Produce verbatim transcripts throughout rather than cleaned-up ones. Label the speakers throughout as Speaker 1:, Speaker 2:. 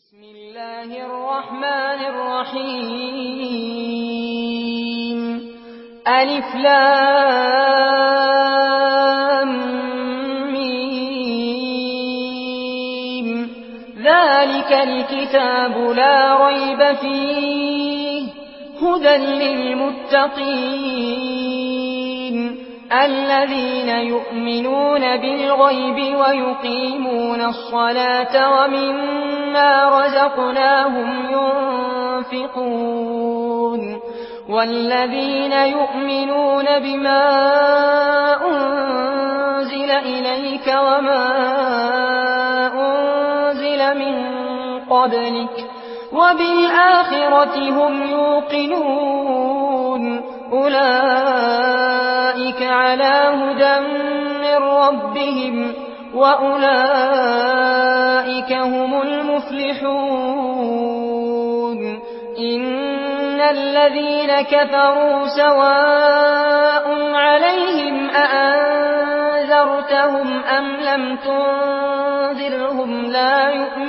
Speaker 1: بسم الله الرحمن الرحيم ألف لام ميم ذلك الكتاب لا ريب فيه هدى للمتقين الذين يؤمنون بالغيب ويقيمون الصلاة ومما رزقناهم ينفقون والذين يؤمنون بما أنزل إليك وما أنزل من قبلك وبالآخرة هم يوقنون أولئك على هدى من ربهم وأولئك هم المفلحون إن الذين كفروا سواء عليهم أأنذرتهم أم لم تنذرهم لا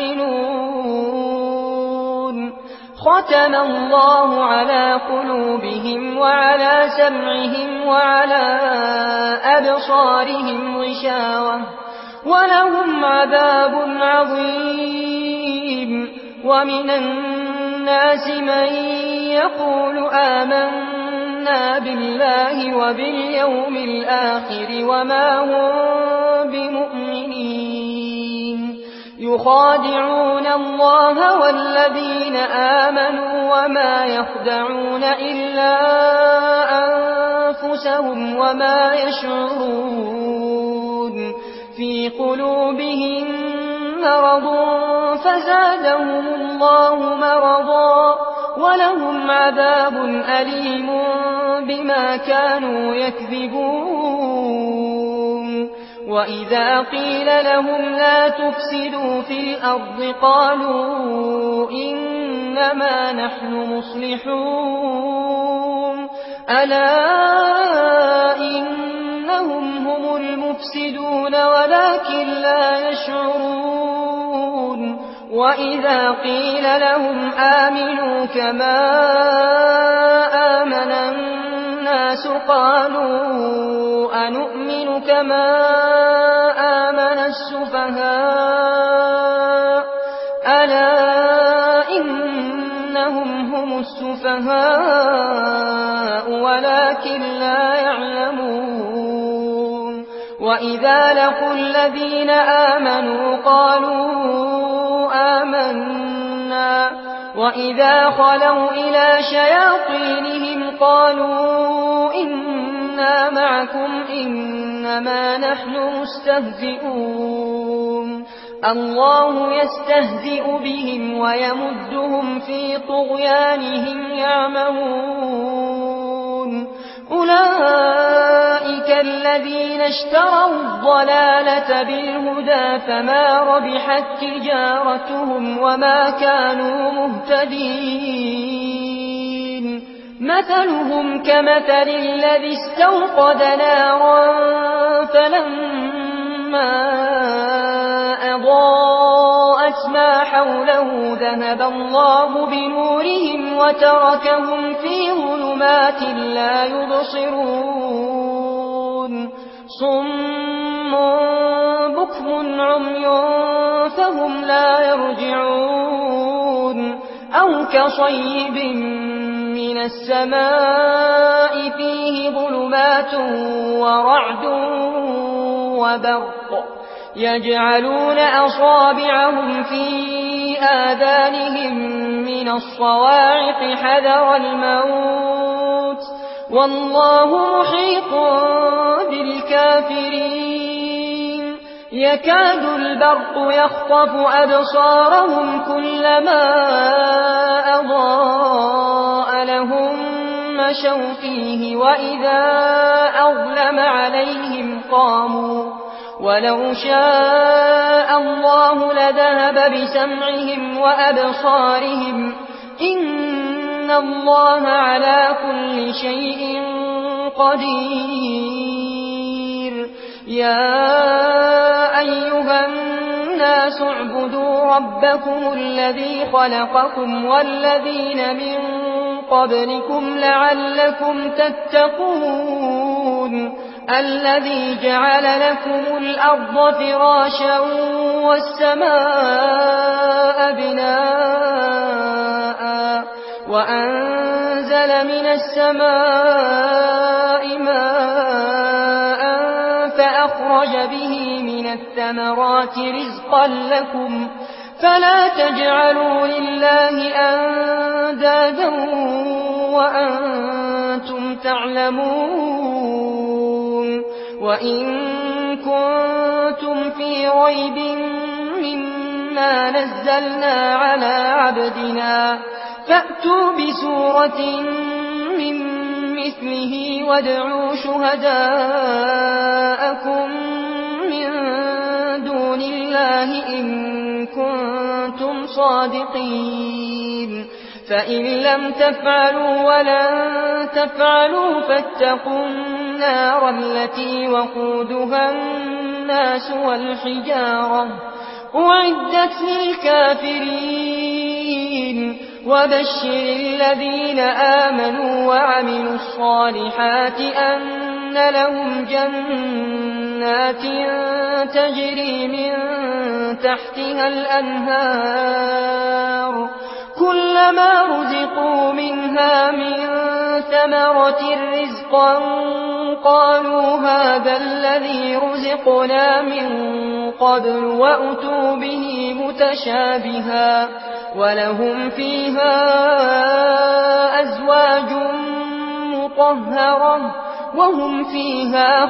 Speaker 1: يؤمنون ختم الله على قلوبهم وعلى سمعهم وعلى أبصارهم غشاوة ولهم عذاب عظيم ومن الناس من يقول آمنا بالله وباليوم الآخر وما هم بمؤمنين يخادعون الله والذين آمنوا وما يخدعون إلا أنفسهم وما يشعرون في قلوبهم مرض فزادهم الله مرضا ولهم عذاب أليم بما كانوا يكذبون وإذا قيل لهم لا تفسدوا في الأرض قالوا إنما نحن مصلحون ألا إنهم هم المفسدون ولكن لا يشعرون وإذا قيل لهم آمنوا كما آمن الناس قالوا أنؤمن كما آمن السفهاء ألا إنهم هم السفهاء ولكن لا يعلمون وإذا لقوا الذين آمنوا قالوا آمنا وإذا خلوا إلى شياطينهم قالوا إنا معكم إنما نحن مستهزئون الله يستهزئ بهم ويمدهم في طغيانهم يعمهون أولئك الذين اشتروا الضلالة بالهدى فما ربحت تجارتهم وما كانوا مهتدين مثلهم كمثل الذي استوقد نارا فلما أضاءت ما حوله ذهب الله بنورهم وتركهم في ظلمات لا يبصرون صم بكم عمي فهم لا يرجعون أو كصيب من السماء فيه ظلمات ورعد وبرق يجعلون أصابعهم في آذانهم من الصواعق حذر الموت والله محيط بالكافرين يكاد البرق يخطف أبصارهم كلما أضاء لهم مشوا فيه وإذا أظلم عليهم قاموا ولو شاء الله لذهب بسمعهم وأبصارهم إن الله على كل شيء قدير يا أيها الناس اعبدوا ربكم الذي خلقكم والذين من قبلكم لعلكم تتقون الذي جعل لكم الأرض فراشا والسماء بناء وأنزل من السماء ماء فأخرج به من الثمرات رزقا لكم فلا تجعلوا لله أندادا وأنتم تعلمون وإن كنتم في ريب مما نزلنا على عبدنا فأتوا بسورة من مثله وادعوا شهداءكم من دون الله إن كنتم صادقين فإن لم تفعلوا ولن تفعلوا فاتقوا النار التي وقودها الناس والحجارة أعدت للكافرين وبشر الذين آمنوا وعملوا الصالحات أن لهم جنات تجري من تحتها الأنهار كلما رزقوا منها من ثمرة رزقا قالوا هذا الذي رزقنا من قبل وأتوا به متشابها ولهم فيها أزواج مطهرة وهم فيها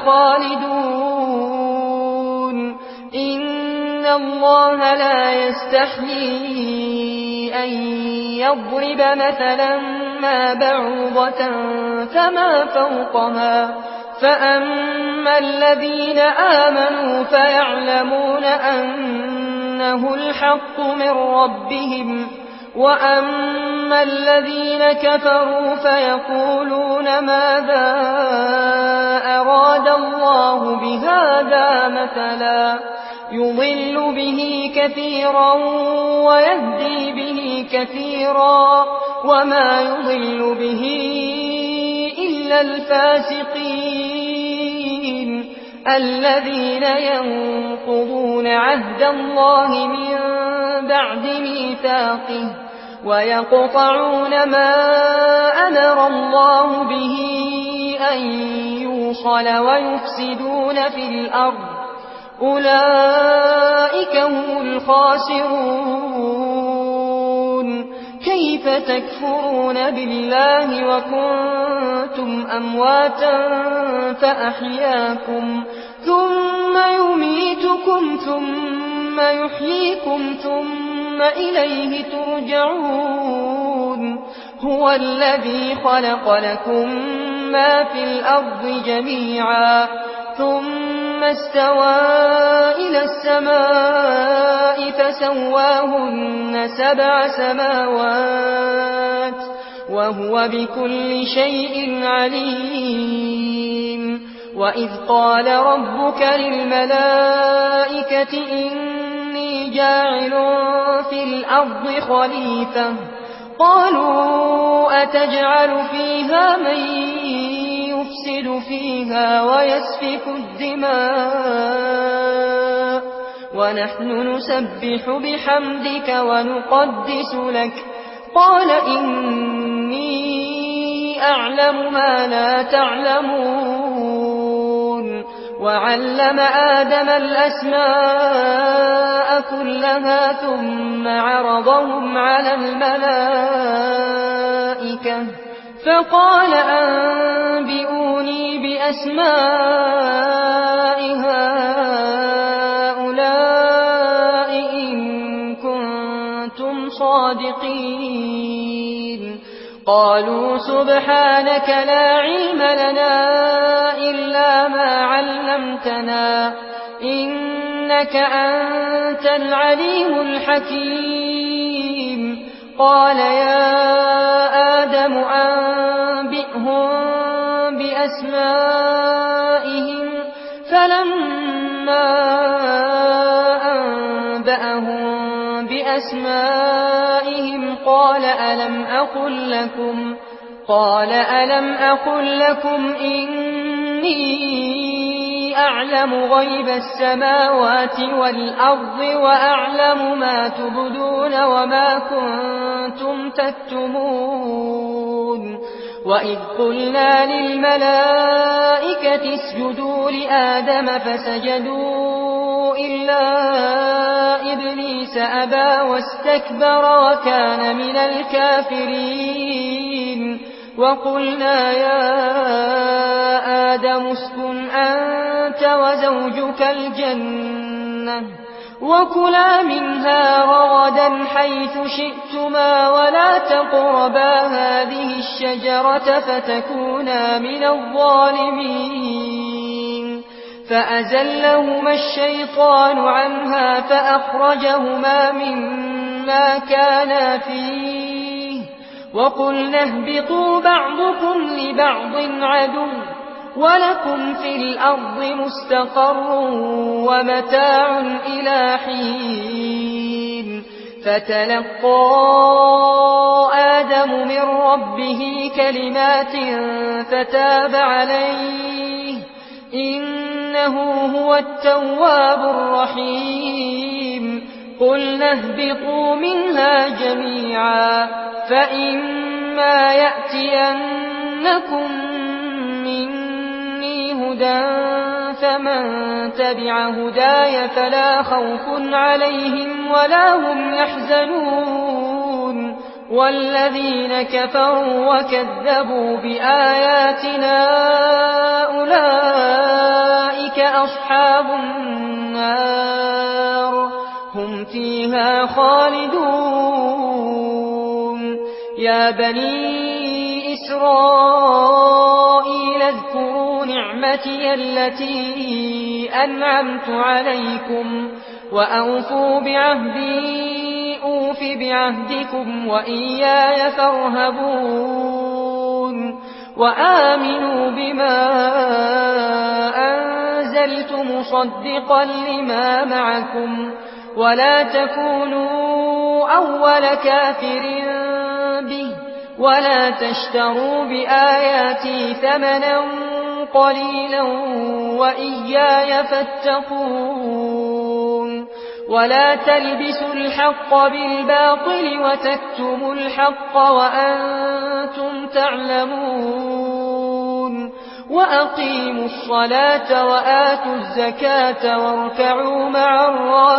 Speaker 1: خالدون إن الله لا يستحيي أن يضرب مثلا ما بعوضة فما فوقها فأما الذين آمنوا فيعلمون أنه الحق من ربهم وأما الذين كفروا فيقولون ماذا أراد الله بهذا مثلا يضل به كثيرا ويهدي به كثيرا وما يضل به إلا الفاسقين الذين ينقضون عهد الله من بعد ميثاقه ويقطعون ما أمر الله به أن يوصل ويفسدون في الأرض أولئك هم الخاسرون كيف تكفرون بالله وكنتم أمواتا فأحياكم ثم يميتكم ثم يحييكم ثم إليه ترجعون هو الذي خلق لكم ما في الأرض جميعا ثم استوى إلى السماء فسواهن سبع سماوات وهو بكل شيء عليم وإذ قال ربك للملائكة إني جاعل في الأرض خليفة قالوا أتجعل فيها من يفسد فيها ويسفك الدماء ونحن نسبح بحمدك ونقدس لك قال إني أعلم ما لا تعلمون وعلم آدم الأسماء كلها ثم عرضهم على الملائكة فقال أنبئوني بأسماء هؤلاء إن كنتم صادقين قالوا سبحانك لا علم لنا إلا ما علمتنا إنك أنت العليم الحكيم قال يا آدم أنبئهم بأسمائهم فلما بأسمائهم قال ألم أقل لكم قال ألم أقل لكم إني أعلم غيب السماوات والأرض وأعلم ما تبدون وما كنتم تكتمون وإذ قلنا للملائكة اسجدوا لآدم فسجدوا إلا إبليس أبى واستكبر وكان من الكافرين وقلنا يا آدم اسكن أنت وزوجك الجنة وكلا منها رغدا حيث شئتما ولا تقربا هذه الشجرة فتكونا من الظالمين فأزلهما الشيطان عنها فأخرجهما مما كانا فيه وقلنا اهبطوا بعضكم لبعض عدو ولكم في الأرض مستقر ومتاع إلى حين فتلقى آدم من ربه كلمات فتاب عليه إنه هو التواب الرحيم قلنا اهبطوا منها جميعا فإما يأتينكم مني هدى فمن تبع هداي فلا خوف عليهم ولا هم يحزنون والذين كفروا وكذبوا بآياتنا أولئك أصحاب النار هم فيها خالدون يا بني إسرائيل اذكروا نعمتي التي أنعمت عليكم وأوفوا بعهدي أوف بعهدكم وإياي فارهبون وآمنوا بما أنزلت مصدقا لما معكم ولا تكونوا أول كافر به ولا تشتروا بآياتي ثمنا قليلا وإياي فاتقون ولا تلبسوا الحق بالباطل وتكتموا الحق وأنتم تعلمون وأقيموا الصلاة وآتوا الزكاة واركعوا مع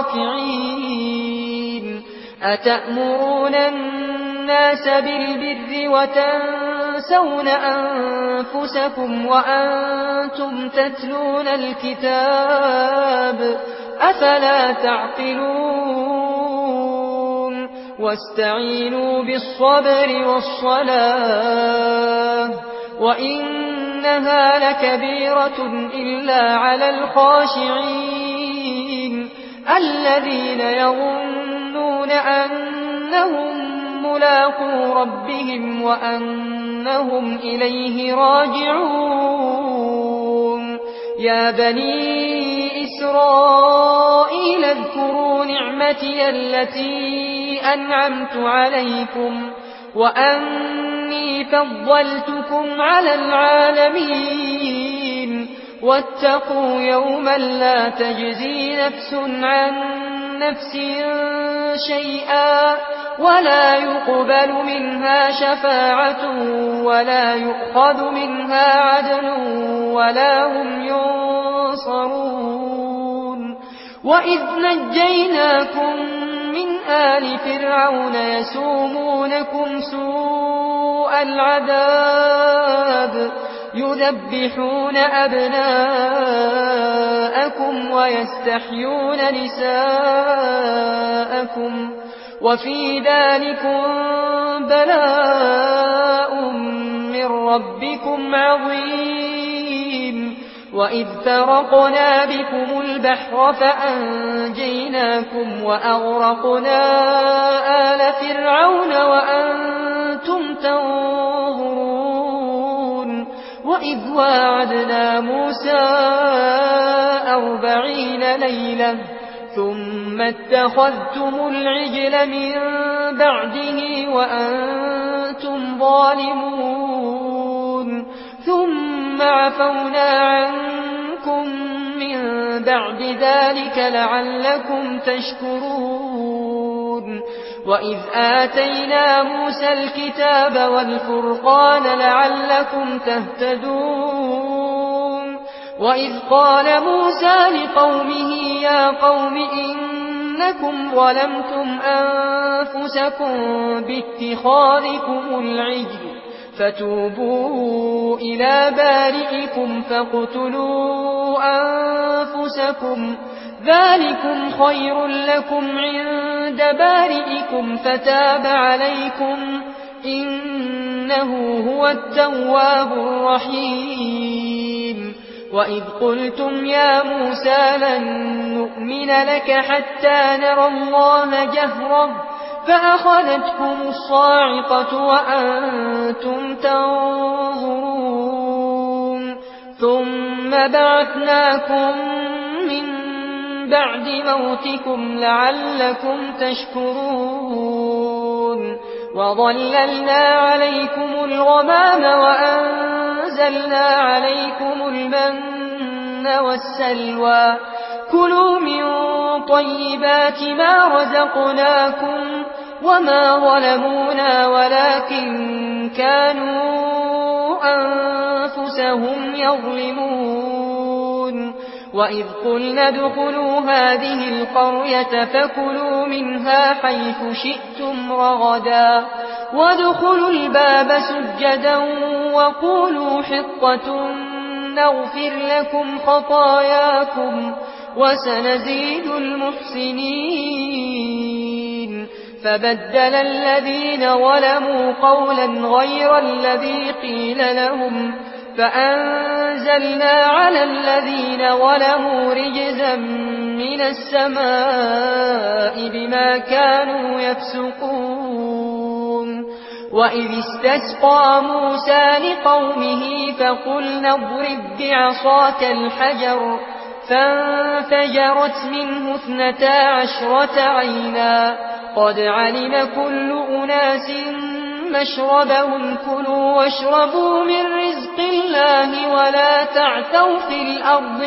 Speaker 1: الراكعين أتأمرون الناس بالبر وتنسون أنفسكم وأنتم تتلون الكتاب أفلا تعقلون واستعينوا بالصبر والصلاة وإنها لكبيرة إلا على الخاشعين الذين يظنون أنهم ملاقو ربهم وأنهم إليه راجعون يا بني إسرائيل اذكروا نعمتي التي أنعمت عليكم وأني فضلتكم على العالمين واتقوا يوما لا تجزي نفس عن نفس شيئا ولا يقبل منها شفاعة ولا يؤخذ منها عدل ولا هم ينصرون وإذ نجيناكم من آل فرعون يسومونكم سوء العذاب يذبحون أبناءكم ويستحيون نساءكم وفي ذلكم بلاء من ربكم عظيم وإذ فرقنا بكم البحر فأنجيناكم وأغرقنا آل فرعون وأنتم تنظرون وإذ واعدنا موسى أربعين ليلة ثم ثم اتخذتم العجل من بعده وأنتم ظالمون ثم عفونا عنكم من بعد ذلك لعلكم تشكرون وإذ آتينا موسى الكتاب والفرقان لعلكم تهتدون وإذ قال موسى لقومه يا قوم إنكم ظلمتم أنفسكم باتخاذكم العجل فتوبوا إلى بارئكم فاقتلوا أنفسكم ذلكم خير لكم عند بارئكم فتاب عليكم إنه هو التواب الرحيم وإذ قلتم يا موسى لن نؤمن لك حتى نرى الله جهرة فأخذتكم الصاعقة وأنتم تنظرون ثم بعثناكم من بعد موتكم لعلكم تشكرون وظللنا عليكم الغمام وأنزلنا عليكم المن والسلوى كلوا من طيبات ما رزقناكم وما ظلمونا ولكن كانوا أنفسهم يظلمون وإذ قلنا ادخلوا هذه القرية فكلوا منها حيث شئتم رغدا وادخلوا الباب سجدا وقولوا حطة نغفر لكم خطاياكم وسنزيد المحسنين فبدل الذين ظلموا قولا غير الذي قيل لهم فأنزلنا على الذين ظلموا رجزا من السماء بما كانوا يفسقون وإذ استسقى موسى لقومه فقلنا اضرب بعصاك الحجر فانفجرت منه اثنتا عشرة عينا قد علم كل أناس مشربهم كلوا واشربوا من رزق الله ولا تعثوا في الأرض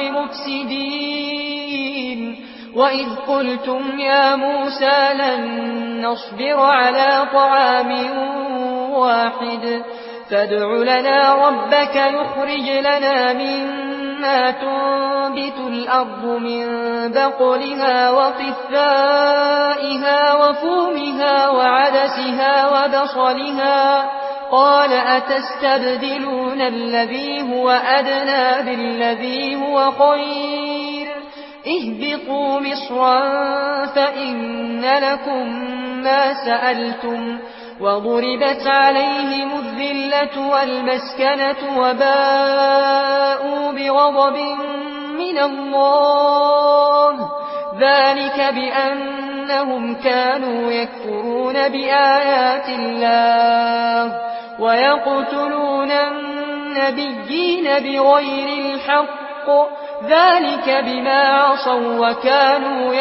Speaker 1: مفسدين وإذ قلتم يا موسى لن نصبر على طعام واحد فادع لنا ربك يخرج لنا مما تنبت الأرض من بقلها وقثائها وفومها وعدسها وبصلها قال أتستبدلون الذي هو أدنى بالذي هو خير اهبطوا مصرا فإن لكم ما سألتم وضربت عليهم الذلة والمسكنة وباءوا بغضب من الله ذلك بأنهم كانوا يكفرون بآيات الله ويقتلون النبيين بغير الحق ذلك بما عصوا وكانوا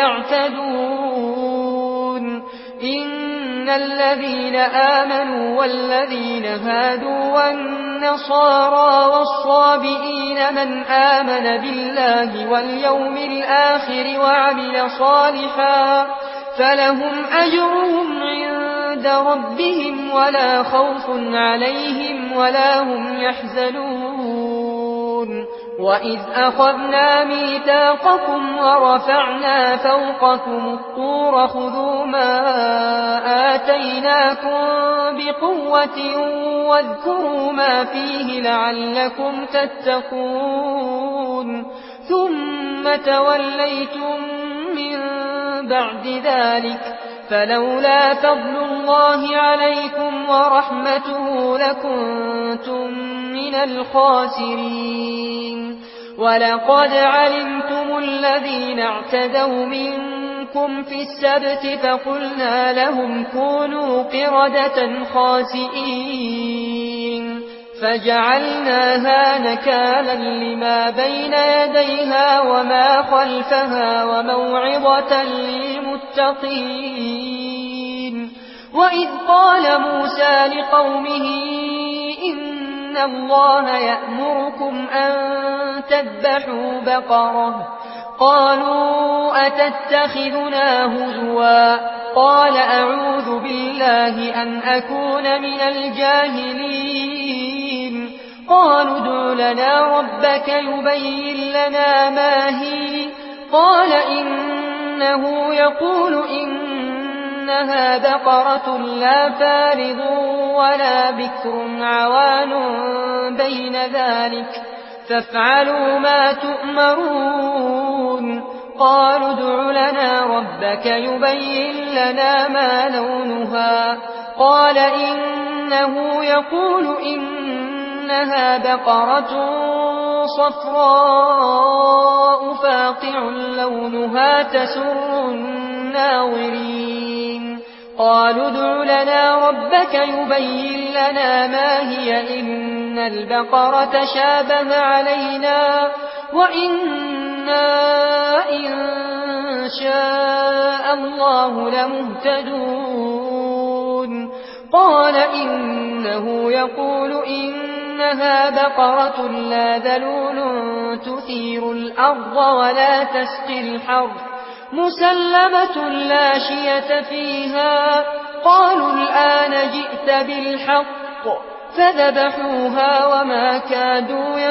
Speaker 1: يعتدون إن الذين آمنوا والذين هادوا والنصارى والصابئين من آمن بالله واليوم الآخر وعمل صالحا فلهم أجرهم عند ربهم ولا خوف عليهم ولا هم يحزنون وإذ أخذنا ميثاقكم ورفعنا فوقكم الطور خذوا ما آتيناكم بقوة واذكروا ما فيه لعلكم تتقون ثم توليتم من بعد ذلك فلولا فضل الله عليكم ورحمته لكنتم من الخاسرين ولقد علمتم الذين اعتدوا منكم في السبت فقلنا لهم كونوا قردة خاسئين فجعلناها نكالا لما بين يديها وما خلفها وموعظة للمتقين. وإذ قال موسى لقومه إن الله يأمركم أن تذبحوا بقرة قالوا أتتخذنا هزوا قال أعوذ بالله أن أكون من الجاهلين. قالوا ادع لنا ربك يبين لنا ما هي قال إنه يقول إنها بقرة لا فارض ولا بكر عوان بين ذلك فافعلوا ما تؤمرون. قالوا ادع لنا ربك يبين لنا ما لونها قال إنه يقول إنها بقرة صفراء فاقع لونها تسر الناظرين. قالوا ادع لنا ربك يبين لنا ما هي إن البقرة شابه علينا وإنا إن شاء الله لمهتدون. قال إنه يقول إنها بقرة لا ذلول تثير الأرض ولا تسقي الحرث مسلمة لا شية فيها. قالوا الآن جئت بالحق فذبحوها وما كادوا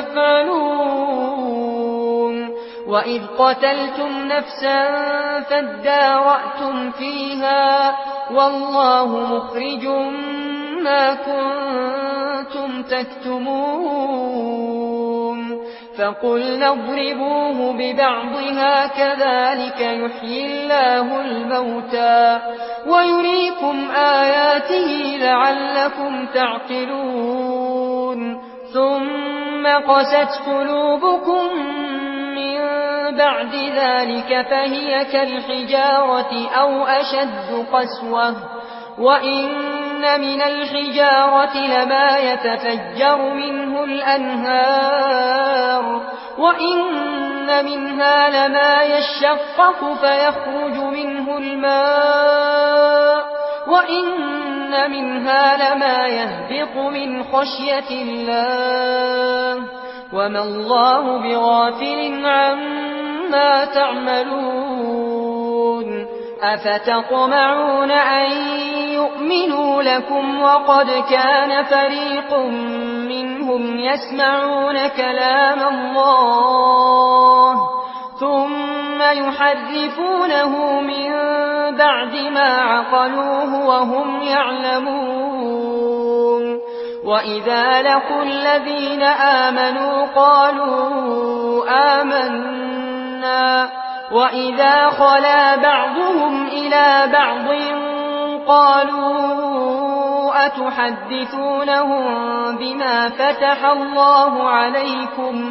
Speaker 1: يفعلون. وإذ قتلتم نفسا فادارأتم فيها والله مخرج ما كنتم تكتمون. فقلنا اضربوه ببعضها كذلك يحيي الله الموتى ويريكم آياته لعلكم تعقلون. ثم قست قلوبكم من بعد ذلك فهي كالحجارة أو أشد قسوة وإن من الحجارة لما يتفجر منه الأنهار وإن منها لما يشقق فيخرج منه الماء وإن منها لما يهبط من خشية الله وما الله بغافل عما تعملون. أفتطمعون أن يؤمنوا لكم وقد كان فريق منهم يسمعون كلام الله ثم يحرفونه من بعد ما عقلوه وهم يعلمون. وإذا لقوا الذين آمنوا قالوا آمنا وإذا خلا بعضهم إلى بعض قالوا أتحدثونهم بما فتح الله عليكم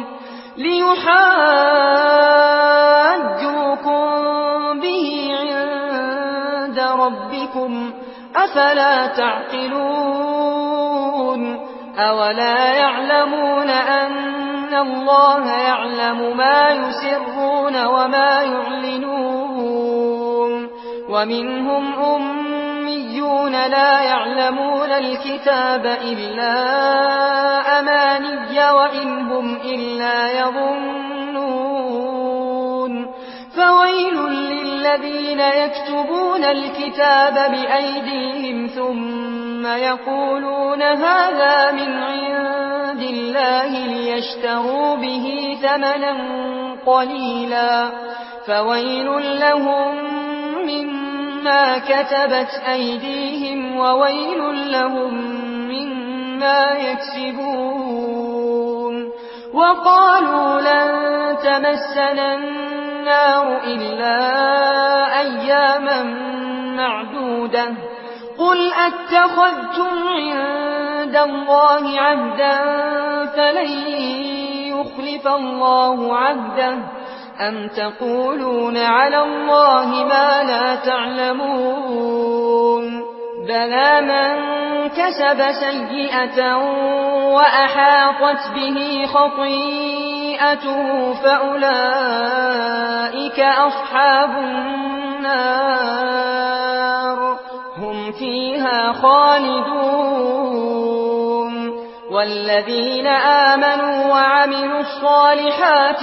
Speaker 1: ليحاجوكم به عند ربكم أفلا تعقلون. أولا يعلمون أن الله يعلم ما يسرون وما يعلنون. ومنهم أميون لا يعلمون الكتاب إلا أماني وإن هم إلا يظنون. فويل للذين يكتبون الكتاب بأيديهم ثم يقولون هذا من عند الله ليشتروا به ثمنا قليلا فويل لهم مما كتبت أيديهم وويل لهم مما يكسبون. وقالوا لن تمسنا النار إلا أياما معدودة قل أتخذتم عند الله عهدا فلن يخلف الله عهده أم تقولون على الله ما لا تعلمون. بلى من كسب سيئة وأحاطت به خطيئته فأولئك أصحاب النار هم فيها خالدون والذين آمنوا وعملوا الصالحات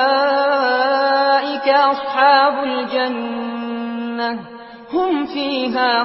Speaker 1: أولئك أصحاب الجنة هم فيها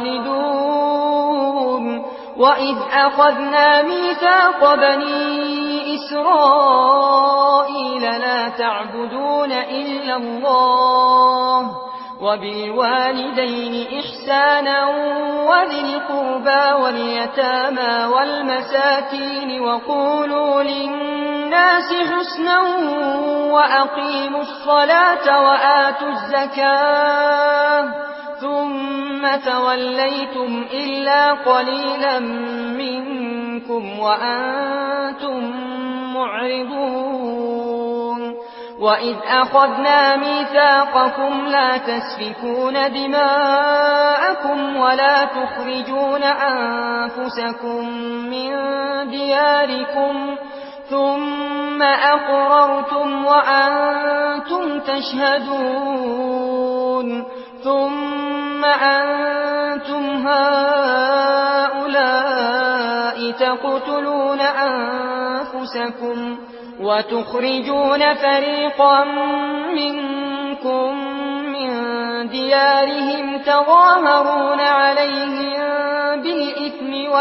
Speaker 1: خالدون وإذ أخذنا ميثاق بني إسرائيل لا تعبدون إلا الله وبالوالدين إحسانا وذي القربى واليتامى والمساكين وقولوا للناس حسنا وأقيموا الصلاة وآتوا الزكاة ثم توليتم إلا قليلا منكم وأنتم معرضون وإذ أخذنا ميثاقكم لا تسفكون دماءكم ولا تخرجون أنفسكم من دياركم ثم أقررتم وأنتم تشهدون ثم أنتم هؤلاء تقتلون أنفسكم وتخرجون فريقا منكم من ديارهم تظاهرون عليهم بالإثم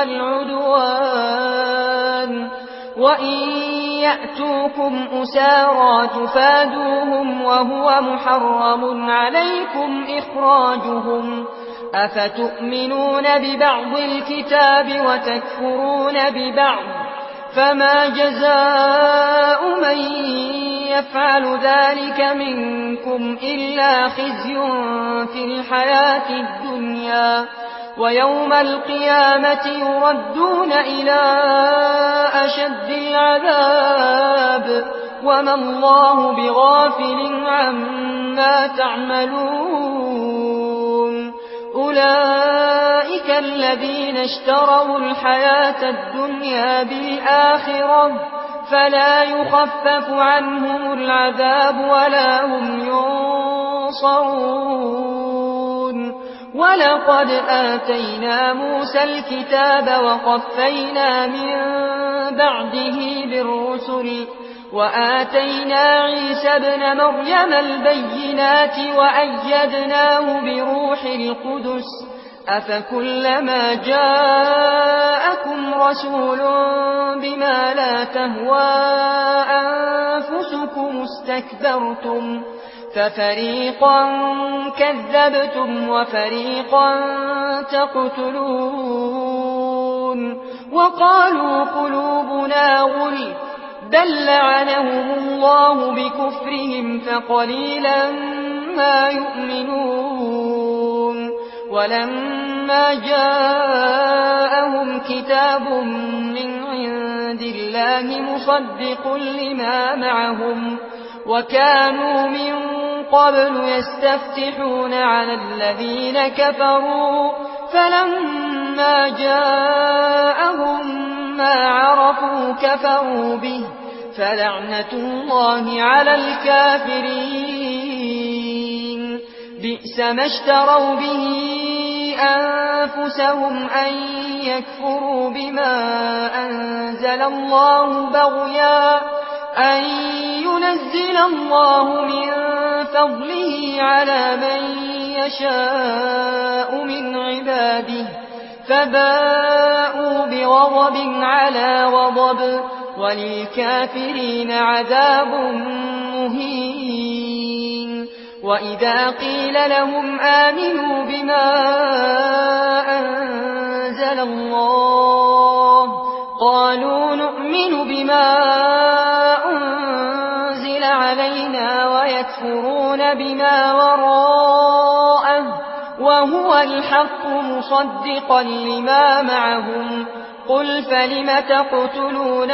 Speaker 1: والعدوان وإن يأتوكم أسارى تفادوهم وهو محرم عليكم إخراجهم أفتؤمنون ببعض الكتاب وتكفرون ببعض فما جزاء من يفعل ذلك منكم إلا خزي في الحياة الدنيا ويوم القيامة يردون إلى أشد العذاب وما الله بغافل عما تعملون أولئك الذين اشتروا الحياة الدنيا بالآخرة فلا يخفف عنهم العذاب ولا هم ينصرون ولقد آتينا موسى الكتاب وقفينا من بعده بالرسل وآتينا عيسى ابن مريم البينات وأيدناه بروح القدس أفكلما جاءكم رسول بما لا تهوى أنفسكم استكبرتم ففريقا كذبتم وفريقا تقتلون وقالوا قلوبنا غلف بل لعنهم الله بكفرهم فقليلا ما يؤمنون ولما جاءهم كتاب من عند الله مصدق لما معهم وكانوا من قبل يستفتحون على الذين كفروا فلما جاءهم ما عرفوا كفروا به فلعنة الله على الكافرين بئس ما اشتروا به أنفسهم أن يكفروا بما أنزل الله بغيا أن ينزل الله من فضله على من يشاء من عباده فباءوا بغضب على غضب وللكافرين عذاب مهين وإذا قيل لهم آمنوا بما أنزل الله قالوا نؤمن بما أنزل علينا ويكفرون بما وراءه وهو الحق مصدقا لما معهم قل فلم تقتلون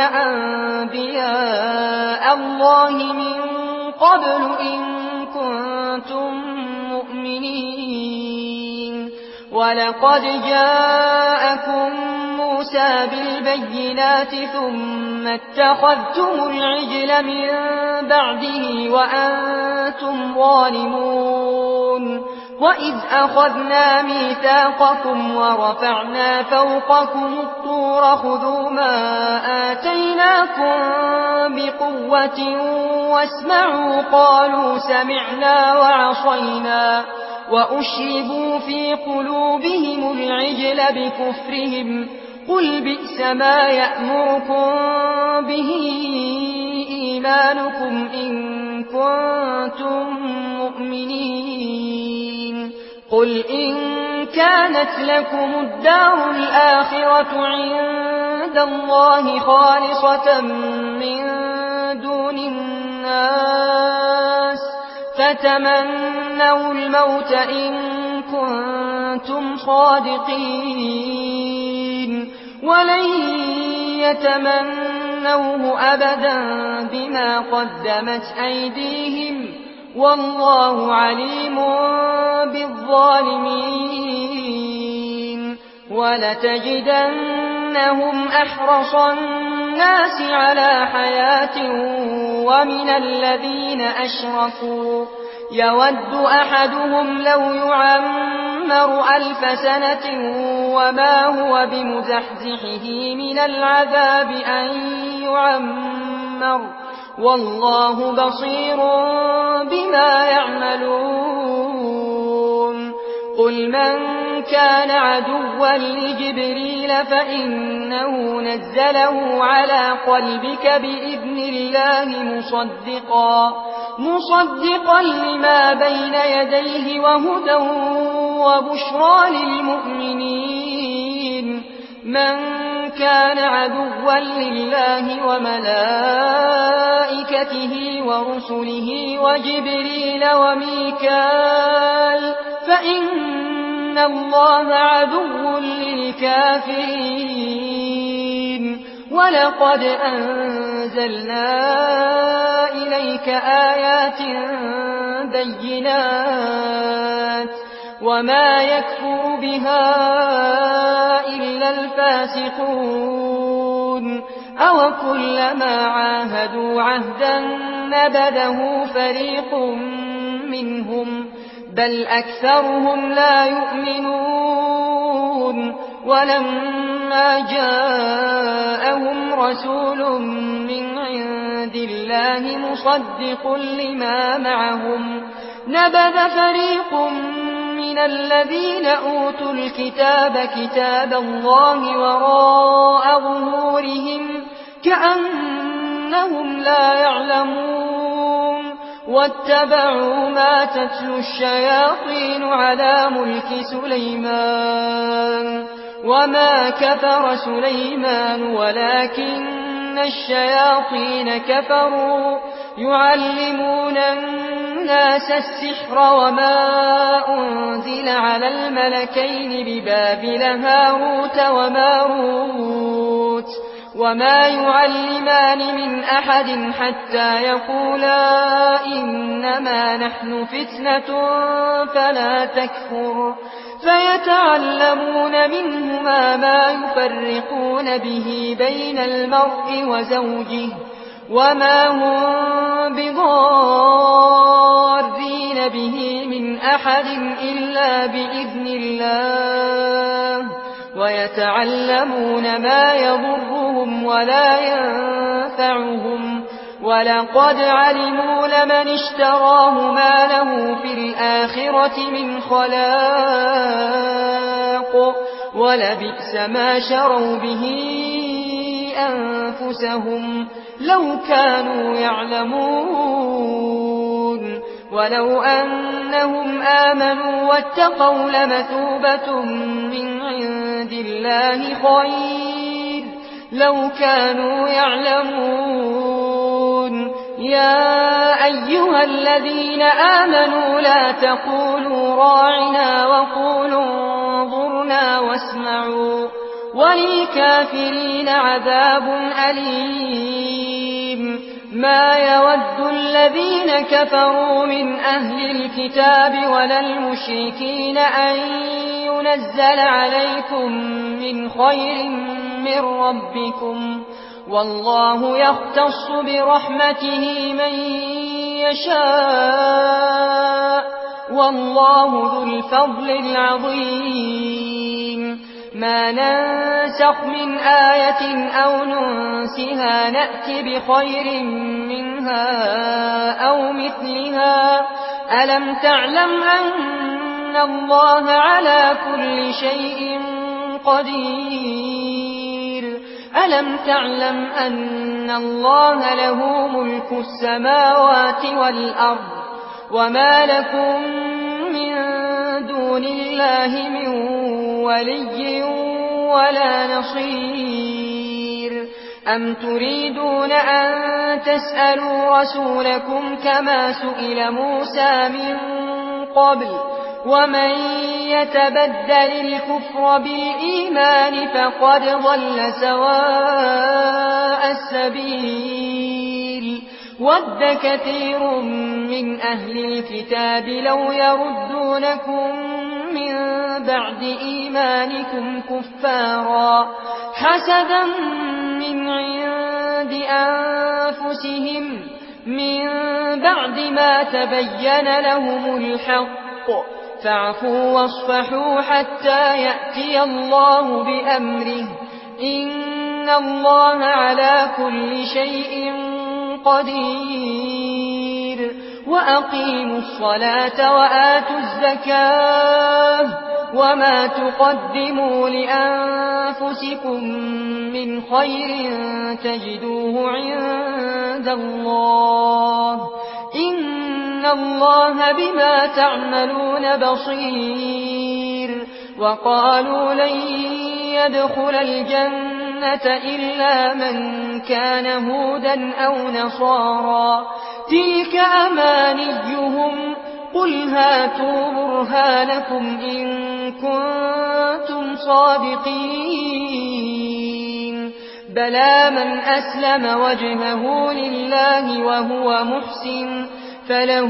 Speaker 1: أنبياء الله من قبل إن كنتم مؤمنين ولقد جاءكم موسى بالبينات ثم اتخذتم العجل من بعده وأنتم ظالمون وإذ أخذنا ميثاقكم ورفعنا فوقكم الطور خذوا ما آتيناكم بقوة واسمعوا قالوا سمعنا وعصينا وأشربوا في قلوبهم العجل بكفرهم قل بئس ما يأمركم به إيمانكم إن كنتم مؤمنين قل إن كانت لكم الدار الآخرة عند الله خالصة من دون الناس فتمنوا الموت إن كنتم صادقين ولن يتمنوه أبدا بما قدمت أيديهم والله عليم بالظالمين ولتجدنهم أحرص الناس على حياة ومن الذين أشركوا يود أحدهم لو يعمر ألف سنة وما هو بمزحزحه من العذاب أن يعمر والله بصير بما يعملون قل من كان عدوا لجبريل فإنه نزله على قلبك بإذن الله مصدقا مصدقا لما بين يديه وهدى وبشرى للمؤمنين من كان عدوا لله وملائكته ورسله وجبريل وميكال فإن الله عدو للكافرين ولقد أنزلنا إليك آيات بينات وما يكفر بها إلا الفاسقون أو كلما عاهدوا عهدا نبذه فريق منهم بل أكثرهم لا يؤمنون ولما جاءهم رسول من عند الله مصدق لما معهم نبذ فريق من الذين أوتوا الكتاب كتاب الله وراء ظهورهم كأنهم لا يعلمون واتبعوا ما تتلو الشياطين على ملك سليمان وما كفر سليمان ولكن الشياطين كفروا يعلمون الناس السحر وما أنزل على الملكين ببابل هاروت وماروت وما يعلمان من أحد حتى يقولا إنما نحن فتنة فلا تكفر فيتعلمون منهما ما يفرقون به بين المرء وزوجه وما هم بضارين به من أحد إلا بإذن الله ويتعلمون ما يضرهم ولا ينفعهم ولقد علموا لمن اشتراه ما له في الآخرة من خلاق ولبئس ما شروا به أنفسهم لو كانوا يعلمون ولو أنهم آمنوا واتقوا لمثوبة من عند الله خير لو كانوا يعلمون يا أيها الذين آمنوا لا تقولوا راعنا وقولوا انظرنا واسمعوا وللكافرين عذاب أليم ما يود الذين كفروا من أهل الكتاب ولا المشركين أن ينزل عليكم من خير من ربكم والله يختص برحمته من يشاء والله ذو الفضل العظيم ما ننسخ من آية أو ننسها نأت بخير منها أو مثلها ألم تعلم أن الله على كل شيء قدير ألم تعلم أن الله له ملك السماوات والأرض وما لكم من دون الله من ولي ولا نصير أم تريدون أن تسألوا رسولكم كما سئل موسى من قبل ومن يتبدل الكفر بالإيمان فقد ضل سواء السبيل ود كثير من أهل الكتاب لو يردونكم من بعد إيمانكم كفارا حسدا من عند أنفسهم من بعد ما تبين لهم الحق فاعفوا واصفحوا حتى يأتي الله بأمره إن الله على كل شيء قدير وأقيموا الصلاة وآتوا الزكاة وما تقدموا لأنفسكم من خير تجدوه عند الله إن الله بما تعملون بصير وقالوا لن يدخل الجنة إلا من كان هودا أو نصارا تلك أمانيهم قل هاتوا برهانكم إن كنتم صادقين بلى من أسلم وجهه لله وهو محسن فله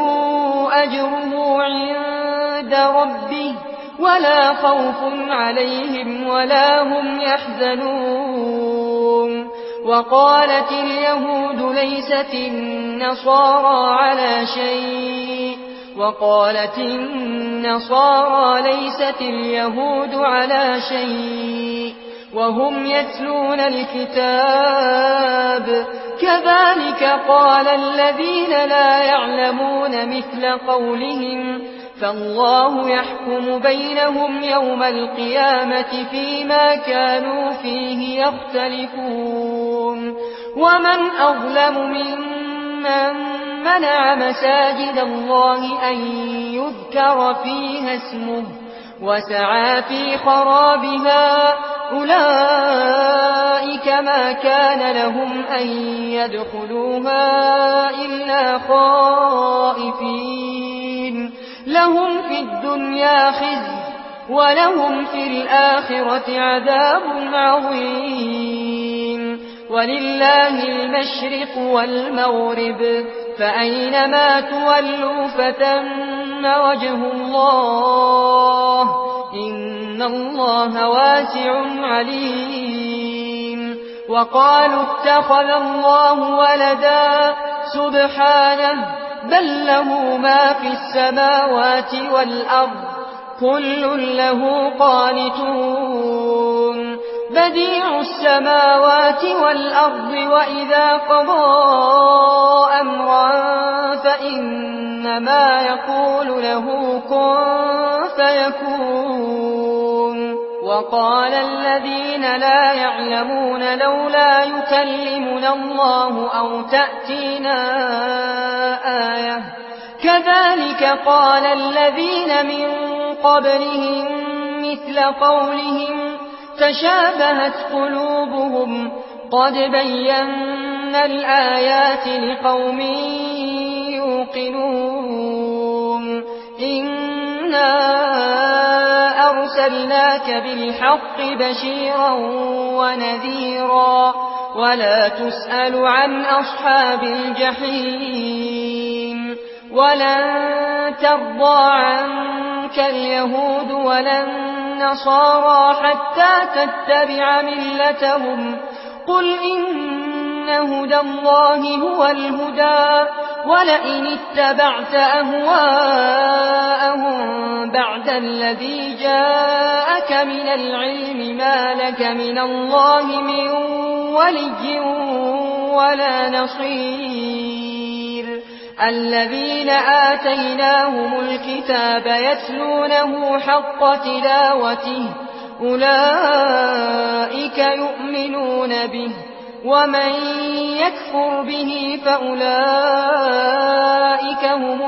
Speaker 1: أجره عند ربه ولا خوف عليهم ولا هم يحزنون وقالت اليهود ليست النصارى على شيء وقالت النصارى ليست اليهود على شيء وهم يتلون الكتاب كذلك قال الذين لا يعلمون مثل قولهم فالله يحكم بينهم يوم القيامة فيما كانوا فيه يختلفون ومن أظلم ممن منع مساجد الله أن يذكر فيها اسمه وسعى في خرابها أولئك ما كان لهم أن يدخلوها إلا خائفين لهم في الدنيا خزي ولهم في الآخرة عذاب عظيم ولله المشرق والمغرب فأينما تولوا فثم وجه الله إن الله واسع عليم وقالوا اتخذ الله ولدا سبحانه بل له ما في السماوات والأرض كل له قانتون بديع السماوات والأرض وإذا قضى أمرا فإنما يقول له كن فيكون وقال الذين لا يعلمون لولا يكلمنا الله أو تأتينا آية كذلك قال الذين من قبلهم مثل قولهم تشابهت قلوبهم قد بينا الآيات لقوم يوقنون إنا أرسلناك بالحق بشيرا ونذيرا ولا تسأل عن أصحاب الجحيم ولن ترضى عنك اليهود ولا النصارى حتى تتبع ملتهم قل إن هدى الله هو الهدى ولئن اتبعت أهواءهم بعد الذي جاءك من العلم ما لك من الله من ولي ولا نصير الذين آتيناهم الكتاب يتلونه حق تلاوته أولئك يؤمنون به ومن يكفر به فأولئك هم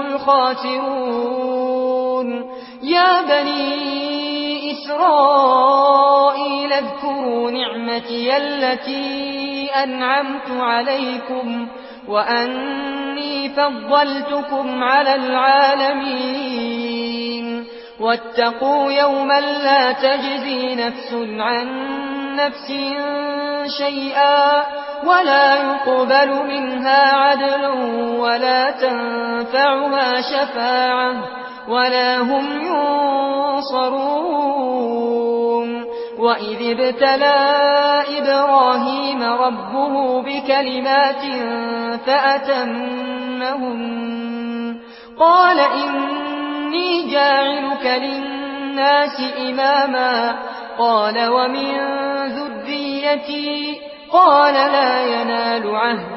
Speaker 1: الخاسرون يا بني إسرائيل اذكروا نعمتي التي أنعمت عليكم وأني فضلتكم على العالمين واتقوا يوما لا تجزي نفس عن نفس شيئا ولا يقبل منها عدل ولا تنفعها شفاعة ولا هم ينصرون وإذ ابتلى إبراهيم ربه بكلمات فأتمهن قال إني جاعلك للناس إماما قال ومن ذريتي قال لا ينال عهد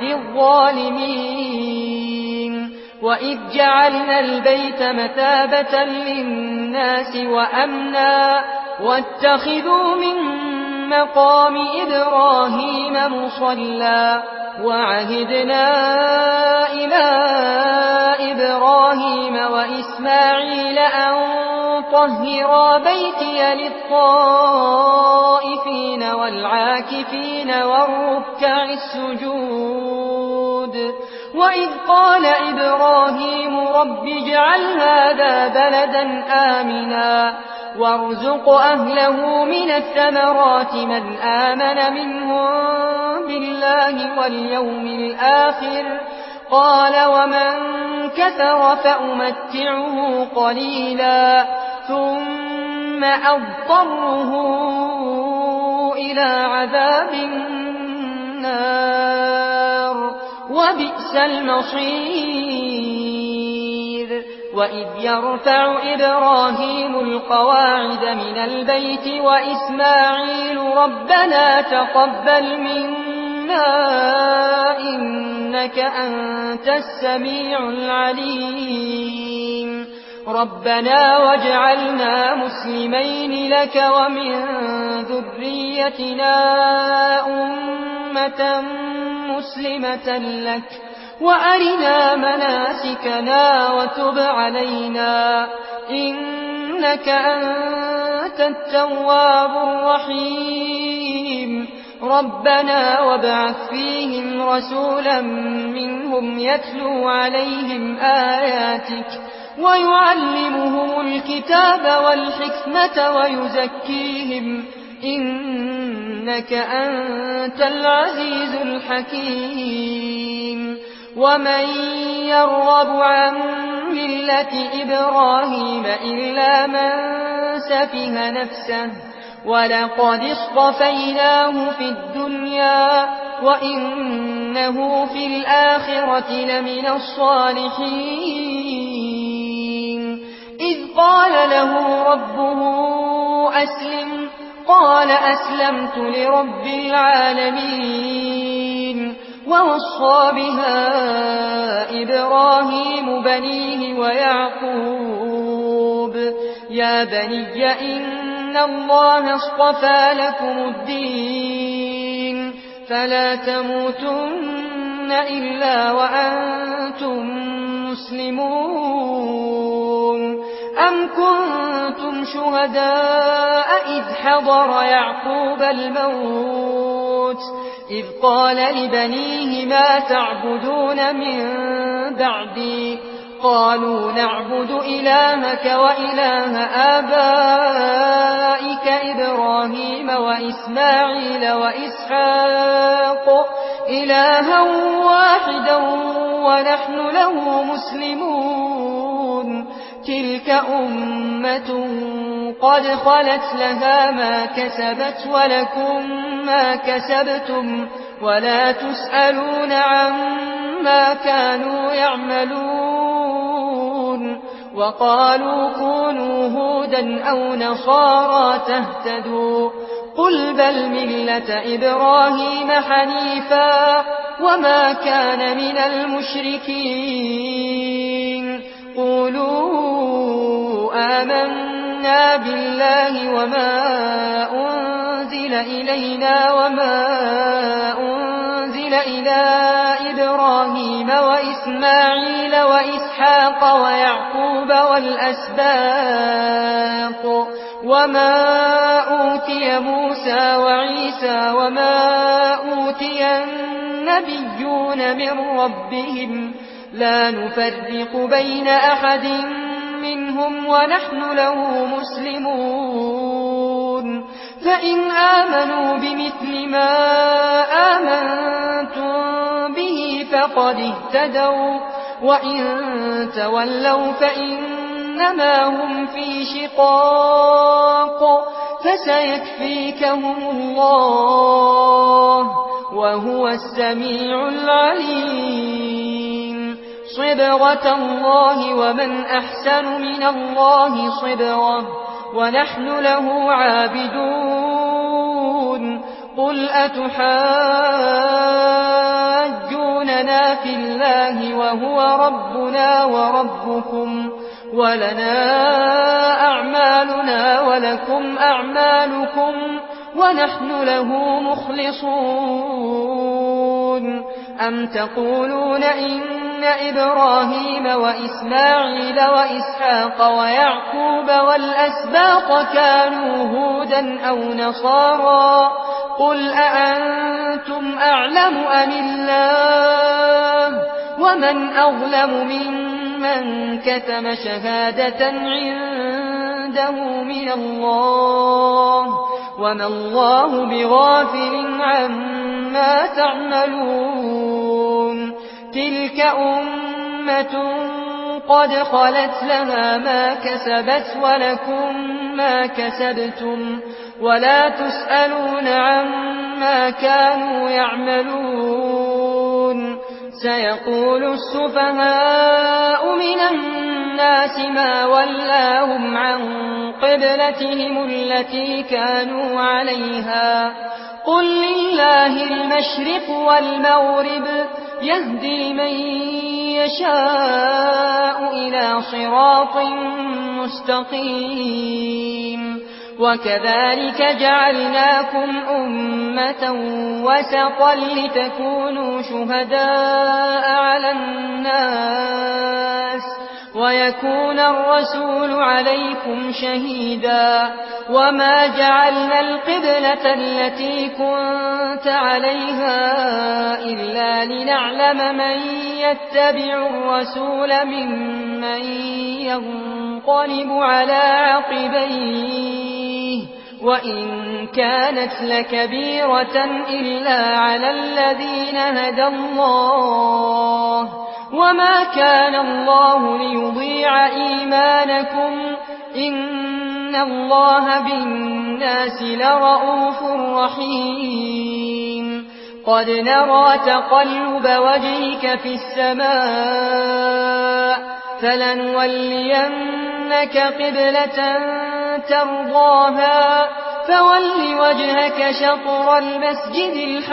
Speaker 1: الظالمين وإذ جعلنا البيت مثابة للناس وأمنا واتخذوا من مقام إبراهيم مصلى وعهدنا إلى إبراهيم وإسماعيل أن طهرا بيتي للطائفين والعاكفين والركع السجود وإذ قال إبراهيم رب اجعل هذا بلدا آمنا وارزق أهله من الثمرات من آمن منهم بالله واليوم الآخر قال ومن كفر فأمتعه قليلا ثم أضطره إلى عذاب النار وبئس المصير وإذ يرفع إبراهيم القواعد من البيت وإسماعيل ربنا تقبل منا إنك أنت السميع العليم ربنا واجعلنا مسلمين لك ومن ذريتنا أمة مسلمة لك وأرنا مناسكنا وتب علينا إنك أنت التواب الرحيم ربنا وابعث فيهم رسولا منهم يتلو عليهم آياتك ويعلمهم الكتاب والحكمة ويزكيهم إنك أنت العزيز الحكيم ومن يرغب عن ملة إبراهيم إلا من سفه نفسه ولقد اصطفيناه في الدنيا وإنه في الآخرة لمن الصالحين إذ قال له ربه أسلم قال أسلمت لرب العالمين ووصى بها إبراهيم بنيه ويعقوب يا بني إن الله اصطفى لكم الدين فلا تموتن إلا وأنتم مسلمون أم كنتم شهداء إذ حضر يعقوب الموت إذ قال لبنيه ما تعبدون من بعدي قالوا نعبد إلهك وإله آبائك كإبراهيم وإسماعيل وإسحاق إلها واحدا ونحن له مسلمون تلك أمة قد خلت لها ما كسبت ولكم ما كسبتم ولا تسألون عما كانوا يعملون وقالوا كونوا هودا أو نصارى تهتدوا قل بل ملة إبراهيم حنيفا وما كان من المشركين قولوا آمنا بالله وما أنزل إلينا وما أنزل إلى إبراهيم وإسماعيل وإسحاق ويعقوب والأسباط وما أوتي موسى وعيسى وما أوتي النبيون من ربهم لا نفرق بين أحد منهم ونحن له مسلمون فإن آمنوا بمثل ما آمنتم به فقد اهتدوا وإن تولوا فإنما هم في شقاق فسيكفيكهم الله وهو السميع العليم صبغة الله ومن أحسن من الله صبغة ونحن له عابدون قل أتحاجوننا في الله وهو ربنا وربكم ولنا أعمالنا ولكم أعمالكم ونحن له مخلصون أم تقولون إن إبراهيم وإسماعيل وإسحاق ويعقوب والأسباط كانوا هودا أو نصارى قل أأنتم أعلم أم الله ومن أظلم ممن كتم شهادة عنده من الله وما الله بغافل عما تعملون تلك أمة قد خلت لها ما كسبت ولكم ما كسبتم ولا تسألون عما كانوا يعملون سيقول السفهاء من الناس ما ولاهم عن قبلتهم التي كانوا عليها قل لله المشرق والمغرب يهدي من يشاء إلى صراط مستقيم وكذلك جعلناكم أمة وسطا لتكونوا شهداء على الناس ويكون الرسول عليكم شهيدا وما جعلنا القبلة التي كنت عليها إلا لنعلم من يتبع الرسول ممن ينقلب على عقبيه وإن كانت لكبيرة إلا على الذين هدى الله وما كان الله ليضيع إيمانكم إن الله بالناس لرءوف رحيم قد نرى تقلب وجهك في السماء فلنولينك قبلة ترضاها فول وجهك شطر المسجد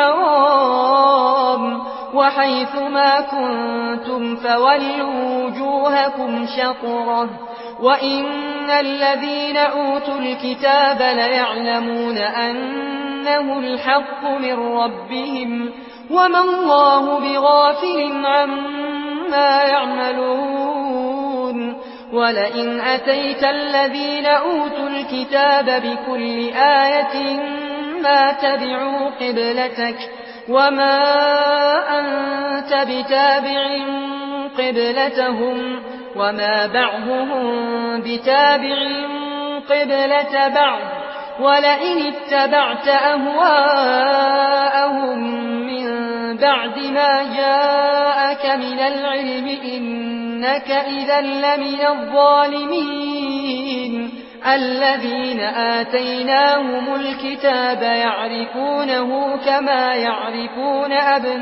Speaker 1: الحرام وحيث ما كنتم فولوا وجوهكم شطره وإن الذين أوتوا الكتاب ليعلمون أنه الحق من ربهم وما الله بغافل عما يعملون ولئن أتيت الذين أوتوا الكتاب بكل آية ما تبعوا قبلتك وما أنت بتابع قبلتهم وما بعضهم بتابع قبلة بعض ولئن اتبعت أهواءهم من بعد ما جاءك من العلم إنك إذا لمن الظالمين الذين آتيناهم الكتاب يعرفونه كما يعرفون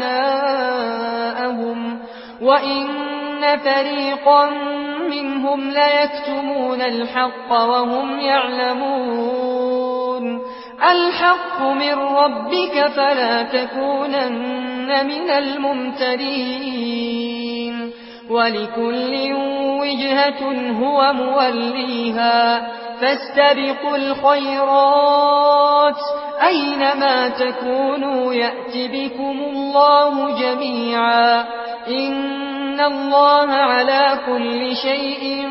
Speaker 1: أبناءهم وإن فريقا منهم ليكتمون الحق وهم يعلمون الحق من ربك فلا تكونن من الممترين ولكل وجهة هو موليها فاستبقوا الخيرات أينما تكونوا يأت بكم الله جميعا إن الله على كل شيء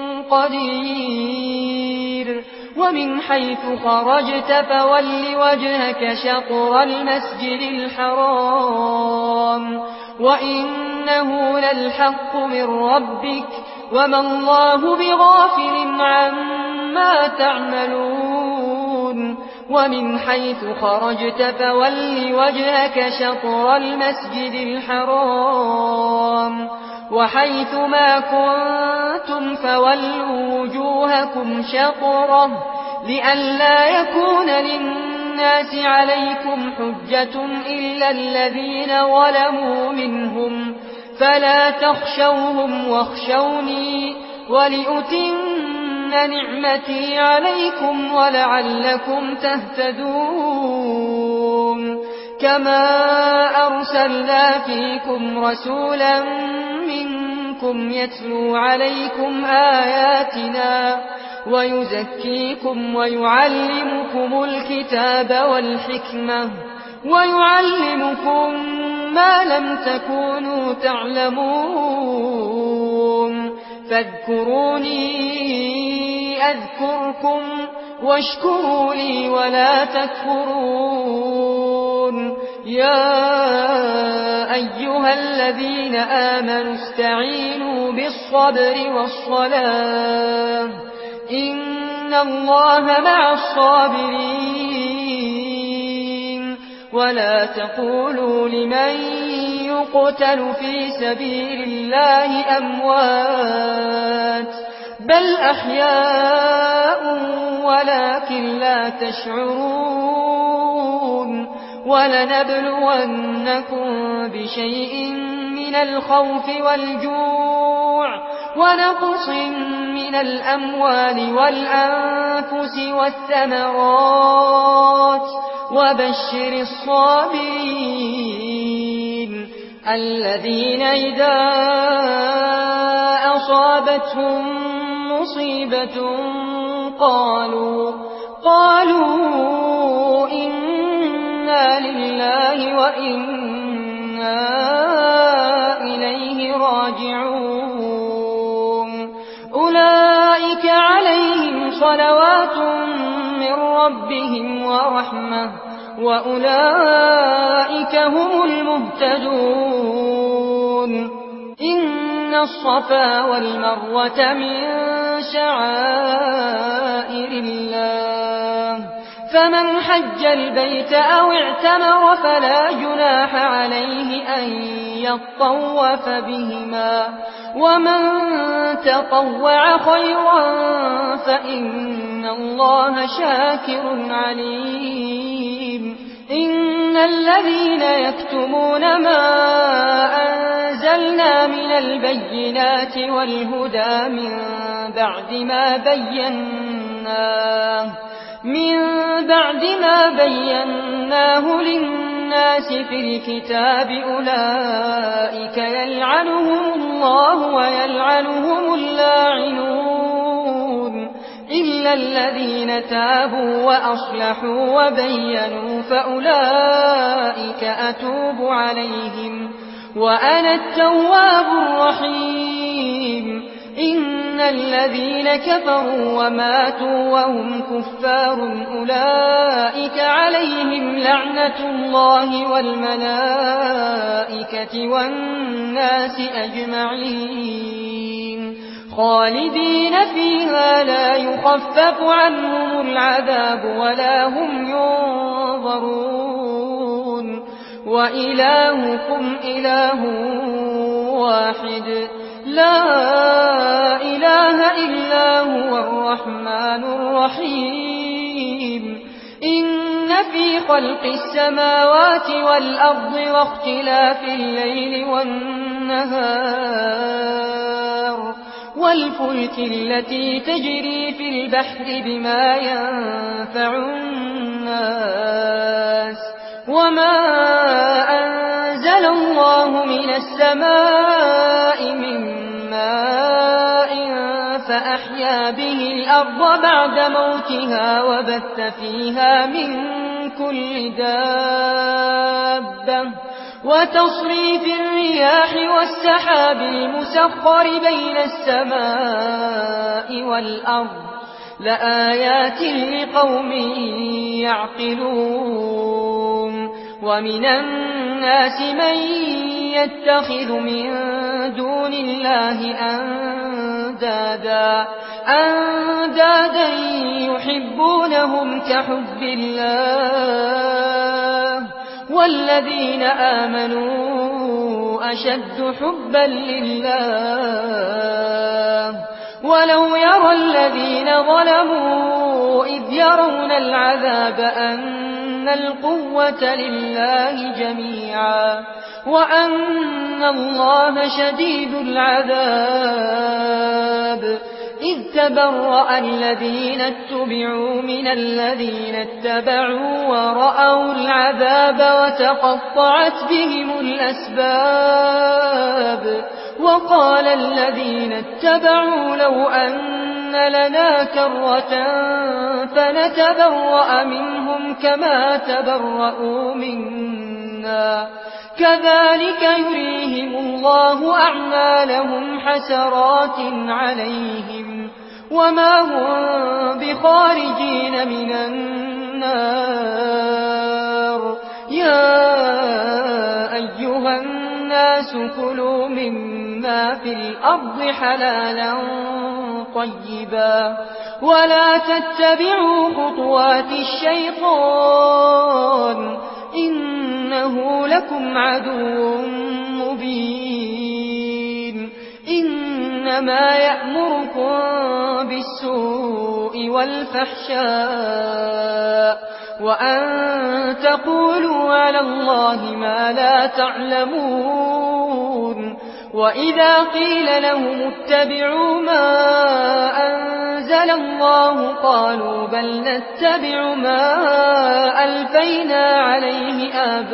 Speaker 1: قدير ومن حيث خرجت فول وجهك شطر المسجد الحرام وإنه للحق من ربك وما الله بغافل عما تعملون ومن حيث خرجت فول وجهك شطر المسجد الحرام وحيث ما كنتم فولوا وجوهكم شطره لئلا يكون للناس عليكم حجة إلا الذين ظلموا منهم فلا تخشوهم واخشوني ولأتم نعمتي عليكم ولعلكم تهتدون كما أرسلنا فيكم رسولا منكم يتلو عليكم آياتنا ويزكيكم ويعلمكم الكتاب والحكمة ويعلمكم ما لم تكونوا تعلمون فاذكروني أذكركم واشكروا لي ولا تكفرون يا أيها الذين آمنوا استعينوا بالصبر والصلاة إن الله مع الصابرين ولا تقولوا لمن يقتل في سبيل الله أموات بل أحياء ولكن لا تشعرون ولنبلونكم بشيء من الخوف والجوع ونقص من الأموال والأنفس والثمرات وبشر الصابرين الذين إذا أصابتهم مصيبة قالوا قالوا إنا لله وإنا إليه راجعون أولئك عليهم صلوات من ربهم ورحمة وأولئك هم المهتدون إن الصفا والمروة من شعائر الله فمن حج البيت أو اعتمر فلا جناح عليه أن يطوف بهما ومن تطوع خيرا فإن الله شاكر عليم إن الذين يكتمون ما أنزلنا من البينات والهدى من بعد ما بيناه من بعد ما بيناه للناس في الكتاب أولئك يلعنهم الله ويلعنهم اللاعنون إلا الذين تابوا وأصلحوا وبينوا فأولئك أتوب عليهم وأنا التواب الرحيم إن الذين كفروا وماتوا وهم كفار أولئك عليهم لعنة الله والملائكة والناس أجمعين خالدين فيها لا يخفف عنهم العذاب ولا هم ينظرون وإلهكم إله واحد لا إله إلا هو الرحمن الرحيم إن في خلق السماوات والأرض واختلاف الليل والنهار والفلك التي تجري في البحر بما ينفع الناس وما أنزل الله من السماء من ماء فأحيا به الأرض بعد موتها وبث فيها من كل دابة وتصريف الرياح والسحاب المسخر بين السماء والأرض لآيات لقوم يعقلون ومن الناس من يتخذ من دون الله أندادا أندادا يحبونهم كحب الله والذين آمنوا أشد حبا لله ولو يرى الذين ظلموا إذ يرون العذاب أن القوة لله جميعا وأن الله شديد العذاب إذ تبرأ الذين اتبعوا من الذين اتبعوا ورأوا العذاب وتقطعت بهم الأسباب وقال الذين اتبعوا لو أن لنا كرة فنتبرأ منهم كما تبرأوا منا كذلك يريهم الله أعمالهم حسرات عليهم وما هم بخارجين من النار يا أيها الناس كلوا مما في الأرض حلالا طيبا ولا تتبعوا خطوات الشيطان إنه لكم عدو مبين إنما يأمركم بالسوء والفحشاء وأن تقولوا على الله ما لا تعلمون وإذا قيل لهم اتبعوا ما أنزل الله قالوا بل نتبع ما ألفينا عليه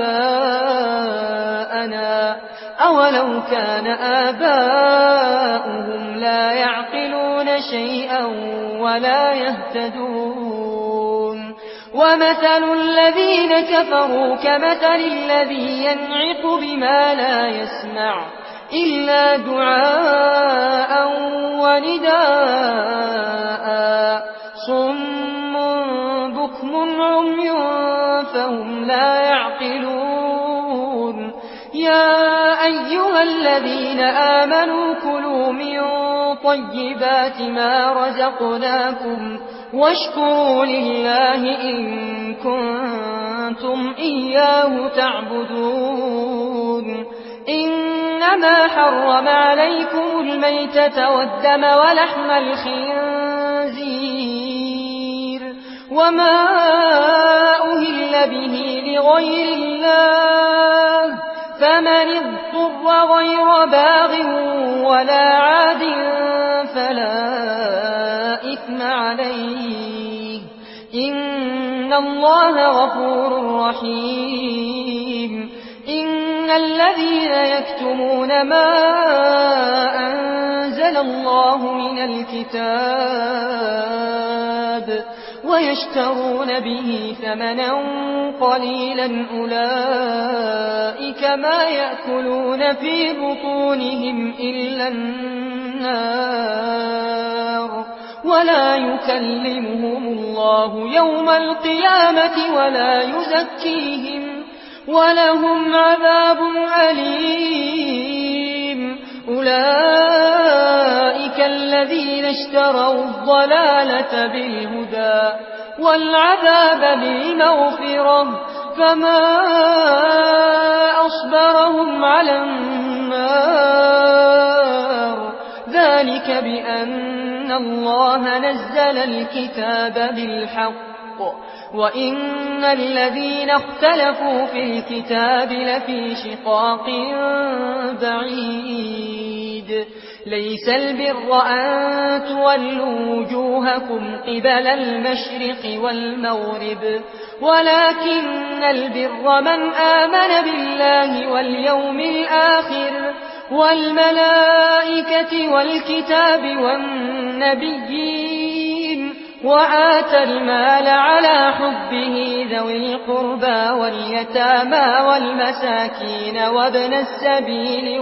Speaker 1: آباءنا أولو كان آباؤهم لا يعقلون شيئا ولا يهتدون ومثل الذين كفروا كمثل الذي ينعق بما لا يسمع إلا دعاء ونداء صم بكم عمي فهم لا يعقلون يا أيها الذين آمنوا كلوا من طيبات ما رزقناكم واشكروا لله إن كنتم إياه تعبدون إنما حرم عليكم الميتة والدم ولحم الخنزير وما أهل به لغير الله فمن اضطر غير باغ ولا عاد فلا إثم عليه إن الله غفور رحيم إن الذين يكتمون ما أنزل الله من الكتاب ويشترون به ثمنا قليلا أولئك ما يأكلون في بطونهم إلا النار ولا يكلمهم الله يوم القيامة ولا يزكيهم ولهم عذاب أليم أولئك الذين اشتروا الضلالة بالهدى والعذاب بالمغفرة فما أصبرهم على النار ذلك بأن الله نزل الكتاب بالحق وإن الذين اختلفوا في الكتاب لفي شقاق بعيد ليس البر أن تولوا وجوهكم قبل المشرق والمغرب ولكن البر من آمن بالله واليوم الآخر والملائكة والكتاب والنبيين وآتى المال على حبه ذوي القربى واليتامى والمساكين وابن السبيل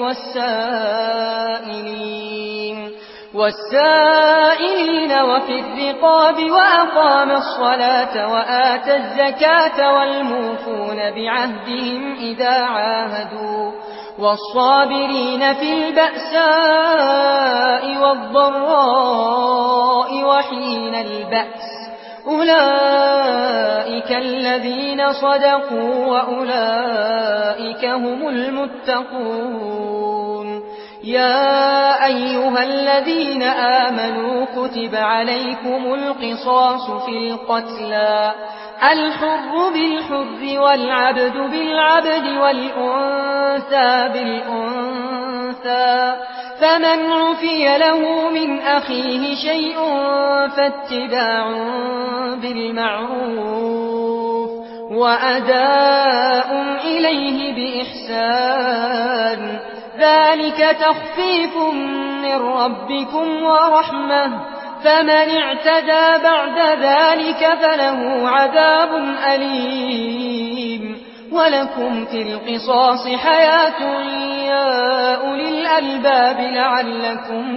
Speaker 1: والسائلين والسائلين وفي الرقاب وأقام الصلاة وآتى الزكاة والموفون بعهدهم إذا عاهدوا والصابرين في البأساء والضراء وحين البأس أولئك الذين صدقوا وأولئك هم المتقون يا أيها الذين آمنوا كتب عليكم القصاص في القتلى الحر بالحر والعبد بالعبد والأنثى بالأنثى فمن عفي له من أخيه شيء فاتباع بالمعروف وأداء إليه بإحسان ذلك تخفيف من ربكم ورحمة فمن اعتدى بعد ذلك فله عذاب أليم ولكم في القصاص حياة يا أولي الألباب لعلكم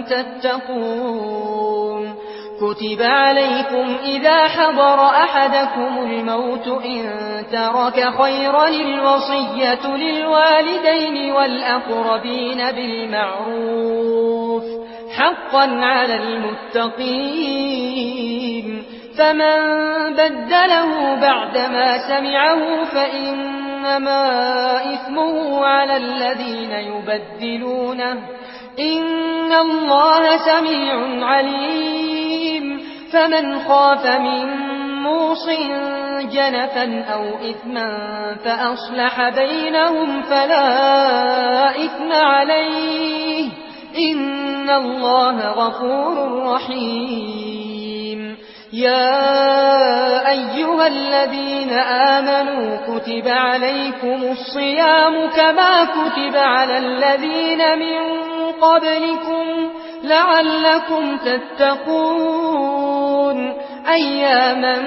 Speaker 1: تتقون كتب عليكم إذا حضر أحدكم الموت إن ترك خيرا الوصية للوالدين والأقربين بالمعروف حقا على المتقين فمن بدله بعدما سمعه فإنما إثمه على الذين يبدلونه إن الله سميع عليم فمن خاف من موص جنفا أو إثما فأصلح بينهم فلا إثم عليه إن الله غفور رحيم يا أيها الذين آمنوا كتب عليكم الصيام كما كتب على الذين من قبلكم لعلكم تتقون أياما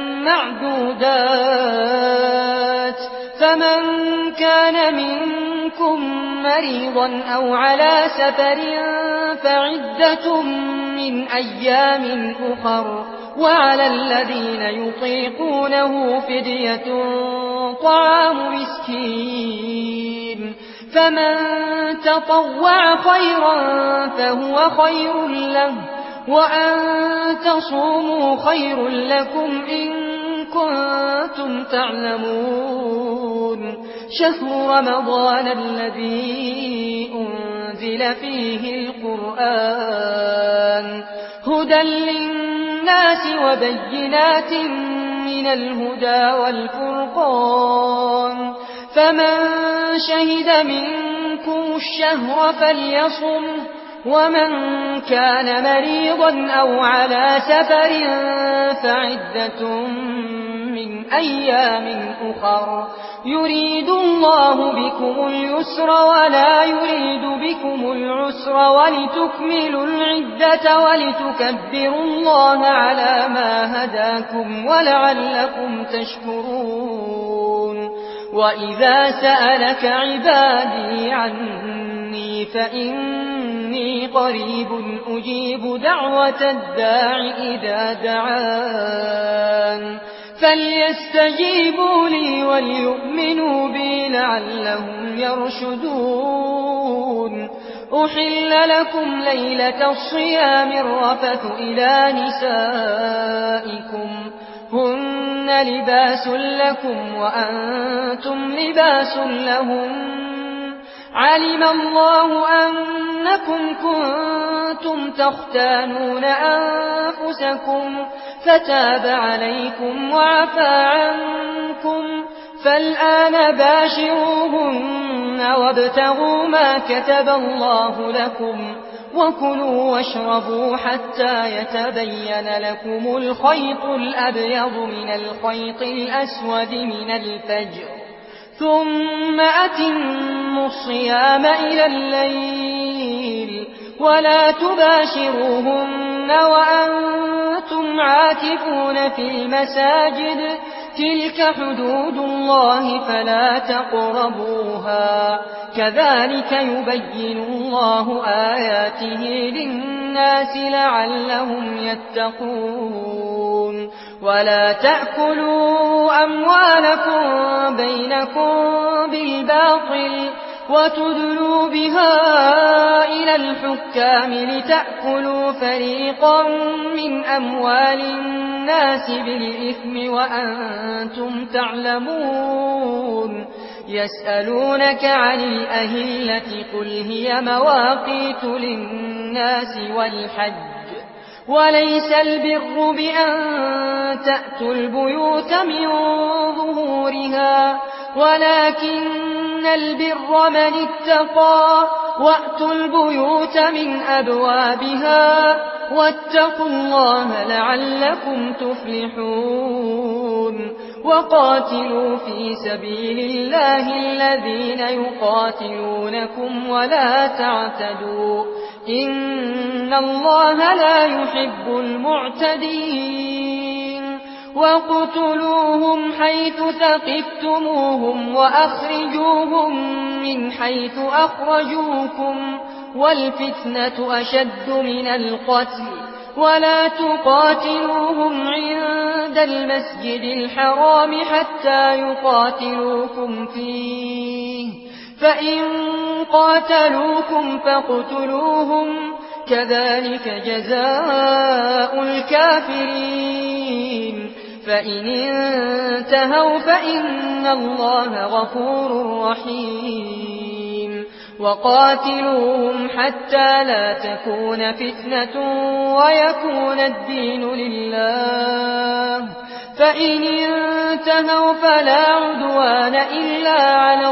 Speaker 1: معدودات فمن كان منكم مريضا أو على سفر فعدة من أيام أخر وعلى الذين يطيقونه فدية طعام مسكين فمن تطوع خيرا فهو خير له وأن تصوموا خير لكم إن كنتم تعلمون شهر رمضان الذي أنزل فيه القرآن هدى للناس وبينات من الهدى والفرقان فمن شهد منكم الشهر فليصم ومن كان مريضا أو على سفر فعدة من أيام أخر يريد الله بكم اليسر ولا يريد بكم العسر ولتكملوا العدة ولتكبروا الله على ما هداكم ولعلكم تشكرون وإذا سألك عبادي عني فإني قريب أجيب دعوة الداع إذا دعان فليستجيبوا لي وليؤمنوا بي لعلهم يرشدون أحل لكم ليلة الصيام الرفث إلى نسائكم هن لباس لكم وأنتم لباس لهم علم الله أنكم كنتم تختانون أنفسكم فتاب عليكم وعفى عنكم فالآن باشروهن وابتغوا ما كتب الله لكم وكلوا واشربوا حتى يتبين لكم الخيط الأبيض من الخيط الأسود من الفجر ثم أتموا الصيام إلى الليل ولا تباشروهن وأنتم عاكفون في المساجد تلك حدود الله فلا تقربوها كذلك يبين الله آياته للناس لعلهم يتقون ولا تأكلوا أموالكم بينكم بالباطل وتدلوا بها إلى الحكام لتأكلوا فريقا من أموال الناس بالإثم وأنتم تعلمون يسألونك عن الأهلة قل هي مواقيت للناس والحج وليس البر بأن تأتوا البيوت من ظهورها ولكن البر من اتقى وأتوا البيوت من أبوابها واتقوا الله لعلكم تفلحون وقاتلوا في سبيل الله الذين يقاتلونكم ولا تعتدوا إن الله لا يحب المعتدين وقتلوهم حيث ثقفتموهم وأخرجوهم من حيث أخرجوكم والفتنة أشد من القتل ولا تقاتلوهم عند المسجد الحرام حتى يقاتلوكم فيه فإن قاتلوكم فاقتلوهم كذلك جزاء الكافرين فإن انتهوا فإن الله غفور رحيم وقاتلوهم حتى لا تكون فتنة ويكون الدين لله فإن انتهوا فلا عدوان إلا على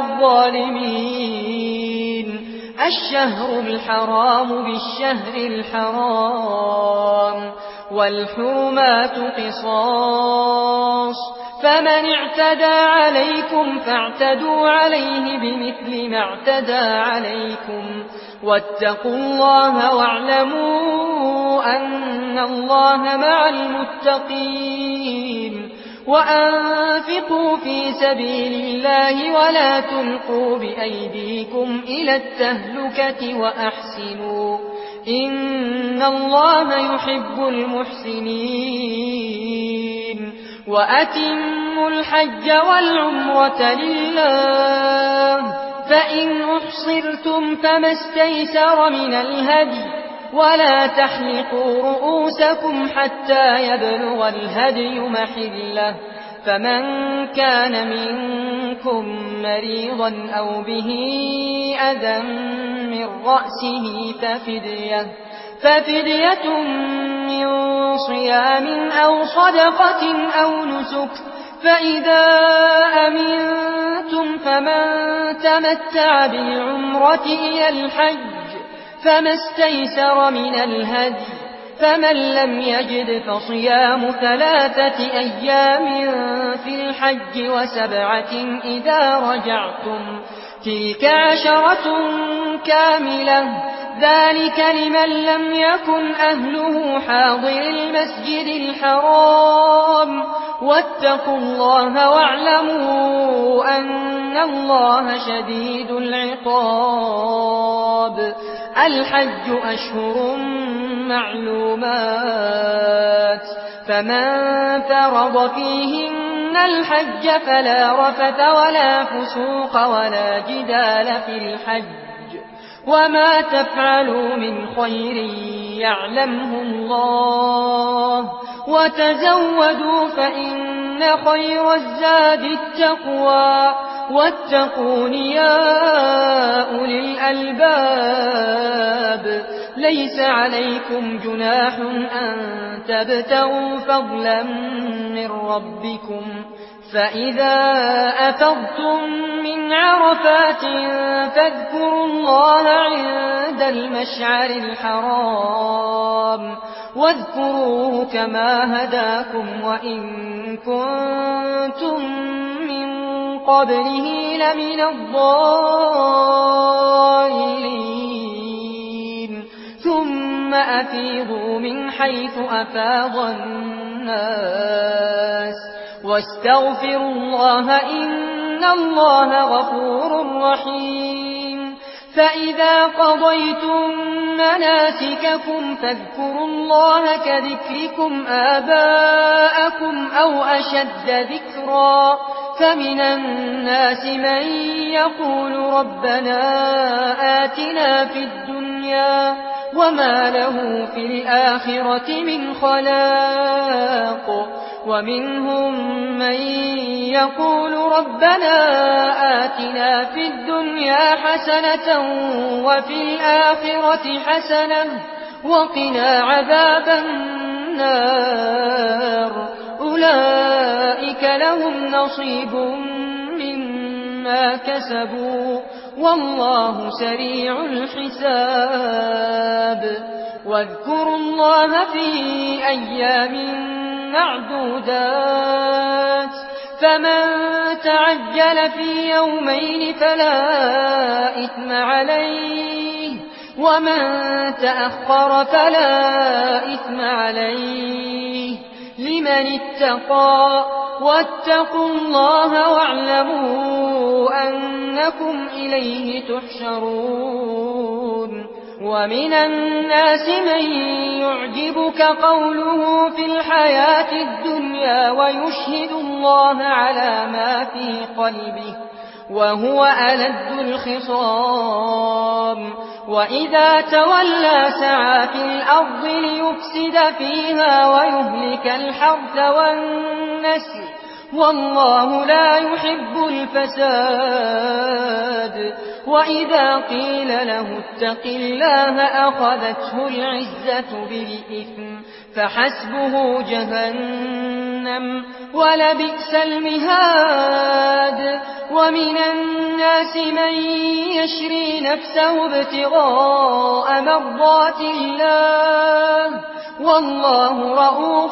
Speaker 1: الظالمين الشهر الحرام بالشهر الحرام والحرمات قصاص فمن اعتدى عليكم فاعتدوا عليه بمثل ما اعتدى عليكم واتقوا الله واعلموا أن الله مع المتقين وأنفقوا في سبيل الله ولا تلقوا بأيديكم إلى التهلكة وأحسنوا إن الله يحب المحسنين وأتموا الحج والعمرة لله فإن أحصرتم فما استيسر من الهدي ولا تحلقوا رؤوسكم حتى يبلغ الهدي محله فمن كان منكم مريضا أو به أذى من رأسه ففدية ففدية من صيام أو صدقة أو نسك فإذا أمنتم فمن تمتع بالعمرة إلى الحج فما استيسر من الهدي فمن لم يجد فصيام ثلاثة أيام في الحج وسبعة إذا رجعتم تلك عشرة كاملة ذلك لمن لم يكن أهله حاضر المسجد الحرام واتقوا الله واعلموا أن الله شديد العقاب الحج أشهر معلومات فمن فرض فيهن الحج فلا رفث ولا فسوق ولا جدال في الحج وما تفعلوا من خير يعلمه الله وتزودوا فإن خير الزاد التقوى واتقون يا أولي الألباب ليس عليكم جناح أن تبتغوا فضلا من ربكم فإذا أفضتم من عرفات فاذكروا الله عند المشعر الحرام واذكروه كما هداكم وإن كنتم من قبله لمن الضالين ثم أفيضوا من حيث أفاض الناس واستغفروا الله إن الله غفور رحيم فإذا قضيتم مناسككم فاذكروا الله كذكركم آباءكم أو أشد ذكرا فمن الناس من يقول ربنا آتنا في الدنيا وما له في الآخرة من خلاق ومنهم من يقول ربنا آتنا في الدنيا حسنة وفي الآخرة حسنة وقنا عذاب النار أولئك لهم نصيب مما كسبوا والله سريع الحساب واذكروا الله في أيام معدودات فمن تعجل في يومين فلا إثم عليه ومن تأخر فلا إثم عليه لمن اتقى واتقوا الله واعلموا أنكم إليه تحشرون ومن الناس من يعجبك قوله في الحياة الدنيا ويشهد الله على ما في قلبه وهو ألد الخصام وإذا تولى سعى في الأرض ليفسد فيها ويهلك الحرث والنسل والله لا يحب الفساد وإذا قيل له اتق الله أخذته العزة بالإثم فحسبه جهنم ولبئس المهاد ومن الناس من يشري نفسه ابتغاء مرضات الله والله رؤوف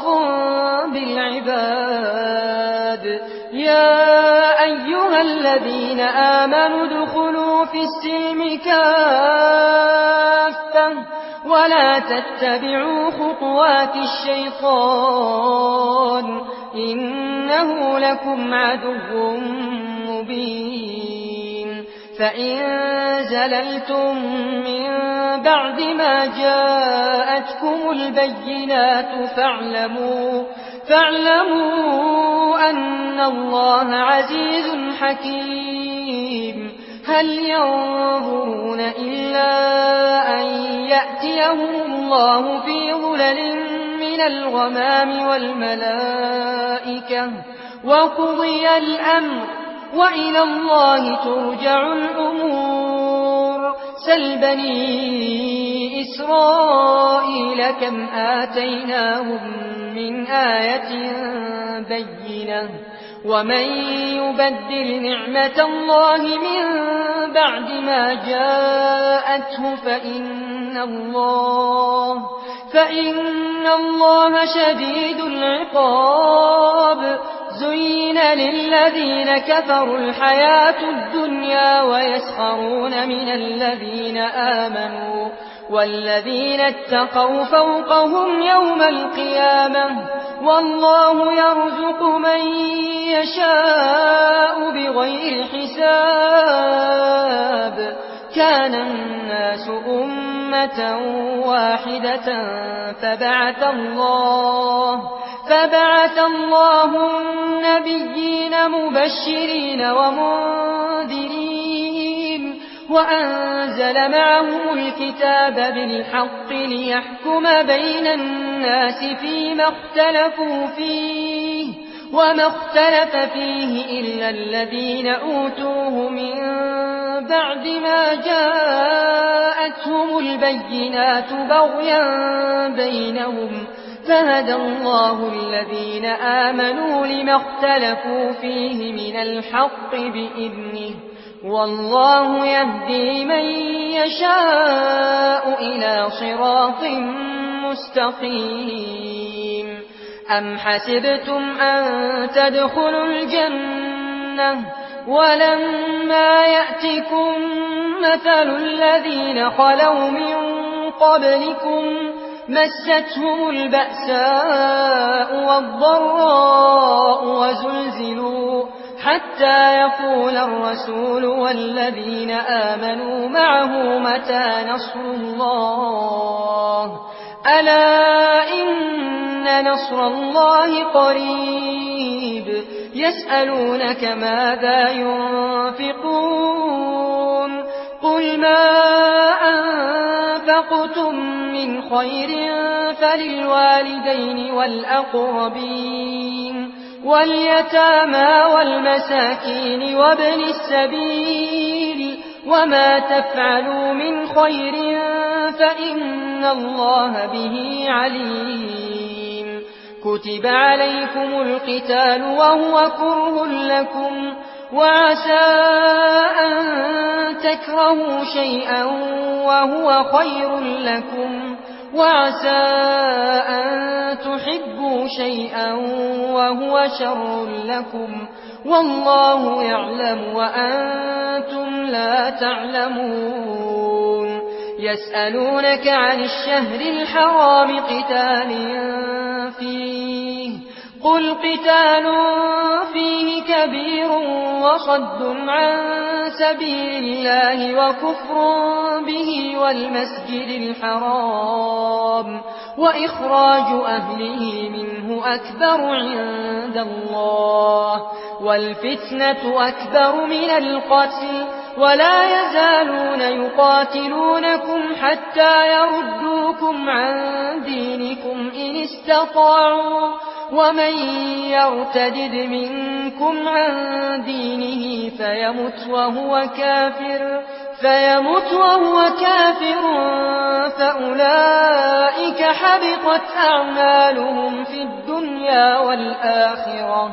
Speaker 1: بالعباد يا أيها الذين آمنوا ادخلوا في السلم كافة ولا تتبعوا خطوات الشيطان إنه لكم عدو مبين فإن زللتم من بعد ما جاءتكم البينات فاعلموا فاعلموا أن الله عزيز حكيم هل ينظرون إلا أن يأتيهم الله في ظلل من الغمام والملائكة وقضي الأمر وإلى الله ترجع الأمور سل بني إسرائيل كم آتيناهم من آية بينة ومن يبدل نعمة الله من بعد ما جاءته فإن الله فإن الله شديد العقاب زين للذين كفروا الحياة الدنيا ويسخرون من الذين آمنوا والذين اتقوا فوقهم يوم القيامة والله يرزق من يشاء بغير حساب كان الناس أمة واحدة فبعث الله فبعث الله النبيين مبشرين ومنذرين وأنزل معهم الكتاب بالحق ليحكم بين الناس فيما اختلفوا فيه وما اختلف فيه إلا الذين أوتوه من بعد ما جاءتهم البينات بغيا بينهم فهدى الله الذين آمنوا لما اختلفوا فيه من الحق بإذنه والله يهدي من يشاء إلى صراط مستقيم. أم حسبتم أن تدخلوا الجنة ولما يأتكم مثل الذين خلوا من قبلكم مستهم البأساء والضراء وزلزلوا حتى يقول الرسول والذين آمنوا معه متى نصر الله ألا إن نصر الله قريب. يسألونك ماذا ينفقون قل ما أنفقتم من خير فللوالدين والأقربين واليتامى والمساكين وابن السبيل وما تفعلوا من خير فإن الله به عليم. كتب عليكم القتال وهو كره لكم وعسى أن تكرهوا شيئا وهو خير لكم وعسى أن تحبوا شيئا وهو شر لكم والله يعلم وأنتم لا تعلمون. يسألونك عن الشهر الحرام قتال فيه قل قتال فيه كبير وصد عن سبيل الله وكفر به والمسجد الحرام وإخراج أهله منه أكبر عند الله والفتنة أكبر من القتل ولا يزالون يقاتلونكم حتى يردوكم عن دينكم إن استطاعوا ومن يرتدد منكم عن دينه فيمت وهو كافر فيمت وهو كافر فأولئك حبطت أعمالهم في الدنيا والآخرة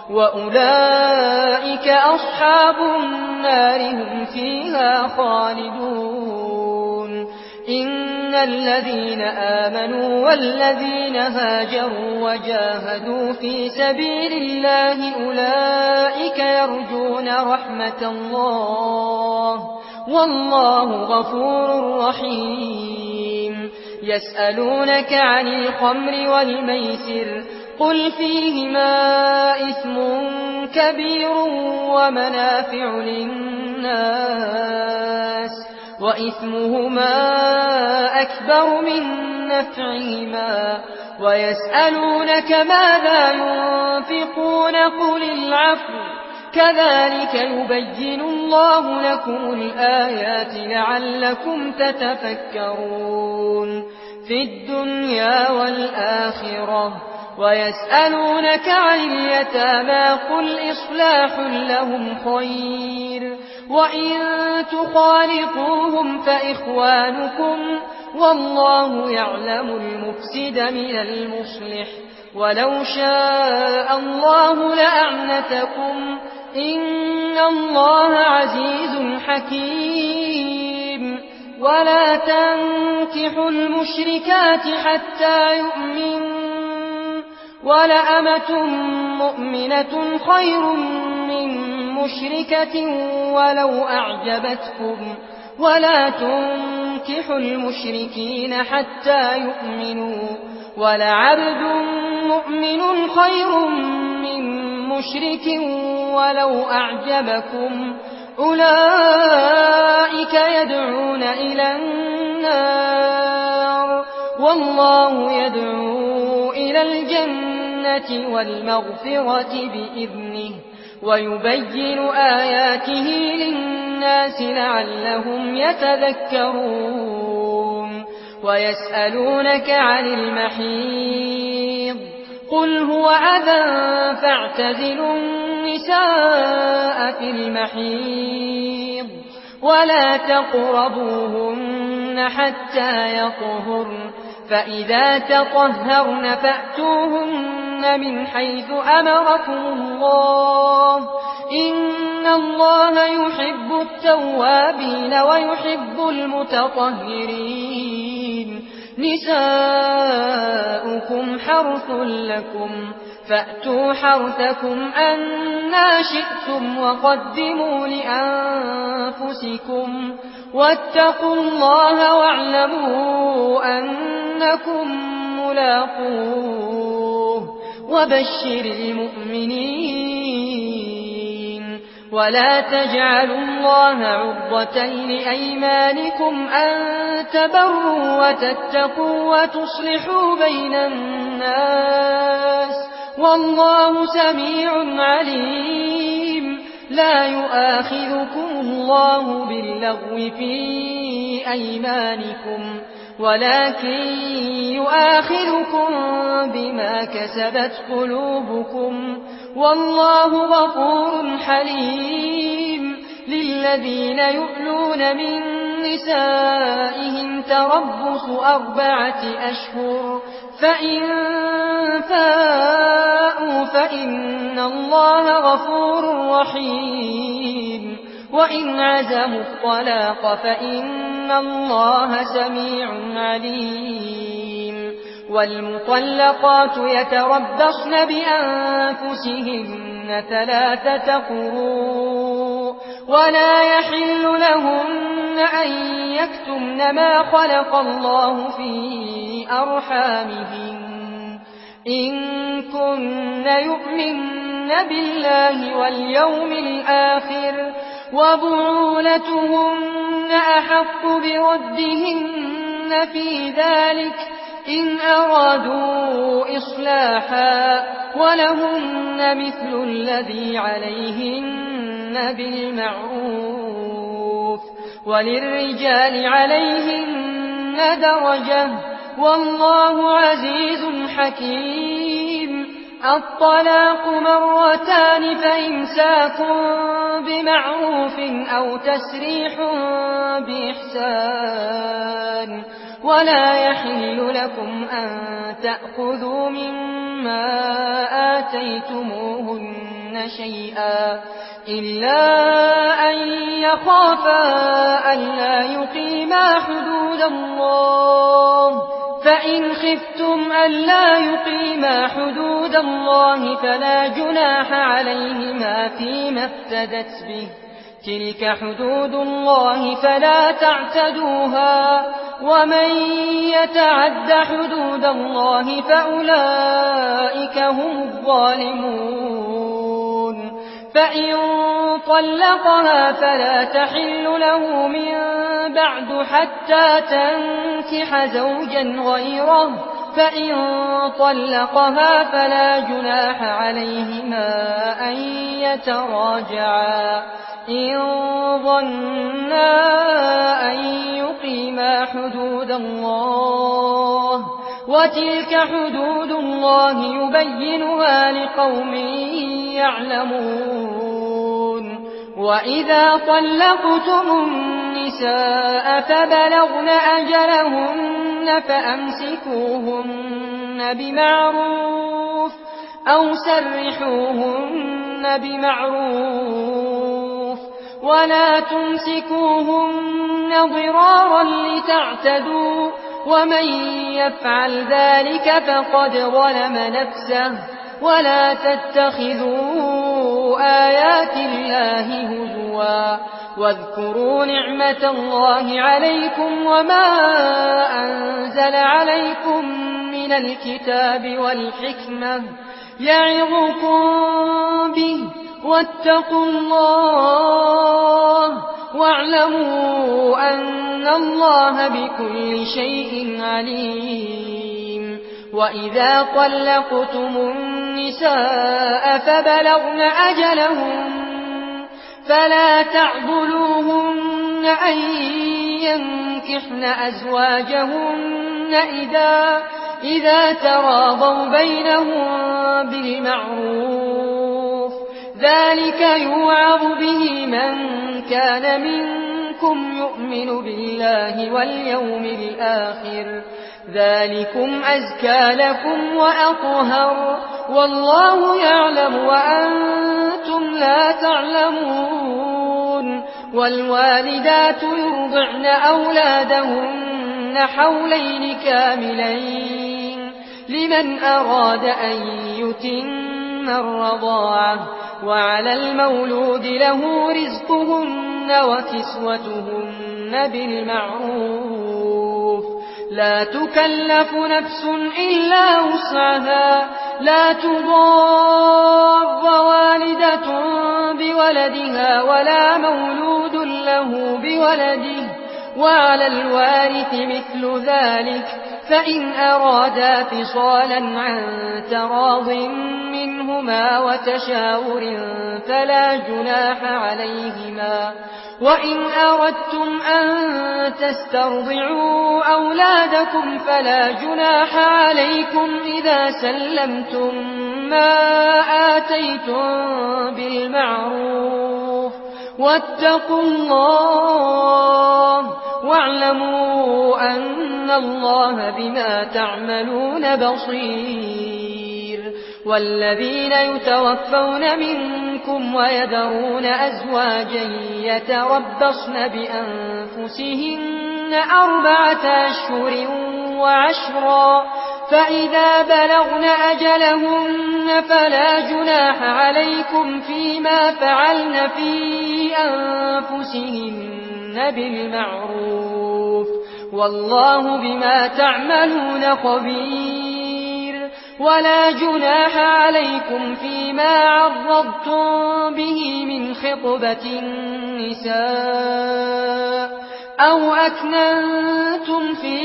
Speaker 1: وأولئك أصحاب النار هم فيها خالدون. إن الذين آمنوا والذين هاجروا وجاهدوا في سبيل الله أولئك يرجون رحمة الله والله غفور رحيم. يسألونك عن الخمر والميسر قل فيهما إثم كبير ومنافع للناس وإثمهما أكبر من نفعهما ويسألونك ماذا ينفقون قل العفو كذلك يبين الله لكم الآيات لعلكم تتفكرون في الدنيا والآخرة. ويسألونك عن اليتامى قل إصلاح لهم خير وإن تخالطوهم فإخوانكم والله يعلم المفسد من المصلح ولو شاء الله لأعنتكم إن الله عزيز حكيم. ولا تنكحوا المشركات حتى يؤمنوا ولأمة مؤمنة خير من مشركة ولو أعجبتكم ولا تنكحوا المشركين حتى يؤمنوا ولعبد مؤمن خير من مشرك ولو أعجبكم أولئك يدعون إلى النار والله يدعو إلى الجنة والمغفرة بإذنه ويبين آياته للناس للناس لعلهم يتذكرون ويسألونك عن المحيض قل هو أذى فاعتزلوا النساء في المحيض ولا تقربوهن حتى يطهرن فإذا تطهرن فأتوهن من حيث أمركم الله إن الله يحب التوابين ويحب المتطهرين نساؤكم حرث لكم فأتوا حرثكم أنى شئتم وقدموا لأنفسكم واتقوا الله واعلموا أنكم ملاقوه وبشر المؤمنين ولا تجعلوا الله عرضة لأيمانكم أن تبروا وتتقوا وتصلحوا بين الناس والله سميع عليم لا يؤاخذكم الله باللغو في أيمانكم ولكن يؤاخذكم بما كسبت قلوبكم والله غفور حليم للذين يؤلون من نسائهم تربص أربعة أشهر فإن فاءوا فإن الله غفور رحيم وإن عزموا الطلاق فإن الله سميع عليم والمطلقات يتربصن بأنفسهن ثلاثة قروء ولا يحل لهن أن يكتمن ما خلق الله في أرحامهن إن كن يؤمن بالله واليوم الآخر وبعولتهن أحق بردهن في ذلك إن أرادوا إصلاحا ولهن مثل الذي عليهن بالمعروف وللرجال عليهن درجة والله عزيز حكيم الطلاق مرتان فإمساك بمعروف أو تسريح بإحسان ولا يحل لكم أن تأخذوا مما آتيتموهن شيئا إلا أن يخافا ألا يقيما حدود الله فإن خفتم ألا يقيما حدود الله فلا جناح عليهما فيما افتدت به تلك حدود الله فلا تعتدوها ومن يتعد حدود الله فأولئك هم الظالمون فإن طلقها فلا تحل له من بعد حتى تنكح زوجا غيره فإن طلقها فلا جناح عليهما أن يتراجعا إن ظنا أن يقيما حدود الله وتلك حدود الله يبينها لقوم يعلمون وإذا طلقتم النساء فبلغن أجلهن فأمسكوهن بمعروف أو سرحوهن بمعروف ولا تمسكوهن ضرارا لتعتدوا ومن يفعل ذلك فقد ظلم نفسه ولا تتخذوا آيات الله هزوا واذكروا نعمة الله عليكم وما أنزل عليكم من الكتاب والحكمة يعظكم به واتقوا الله واعلموا أن الله بكل شيء عليم وإذا طلقتم النساء فبلغن أجلهن فلا تعضلوهن أن ينكحن أزواجهن إذا, إذا تراضوا بينهم بالمعروف، ذلك يوعظ به من كان منكم يؤمن بالله واليوم الآخر، ذلكم أزكى لكم وأطهر، والله يعلم وأنتم لا تعلمون. والوالدات يرضعن أولادهن حولين كاملين لمن أراد أن يتم الرضاعة، وعلى المولود له رزقهن وكسوتهن بالمعروف، لا تكلف نفس إلا وسعها، لا تضار والدة بولدها ولا مولود له بولده، وعلى الوارث مثل ذلك، فإن أرادا فصالا عن تراض منهما وتشاور فلا جناح عليهما. وإن أردتم أن تسترضعوا أولادكم فلا جناح عليكم إذا سلمتم ما آتيتم بالمعروف، واتقوا الله واعلموا أن الله بما تعملون بصير. والذين يتوفون منكم ويذرون أزواجا يتربصن بأنفسهن أربعة أشهر وعشرا، فإذا بلغن أجلهن فلا جناح عليكم فيما فعلن في أنفسهن بالمعروف، والله بما تعملون خبير. ولا جناح عليكم فيما عرضتم به من خطبة النساء أو أكننتم في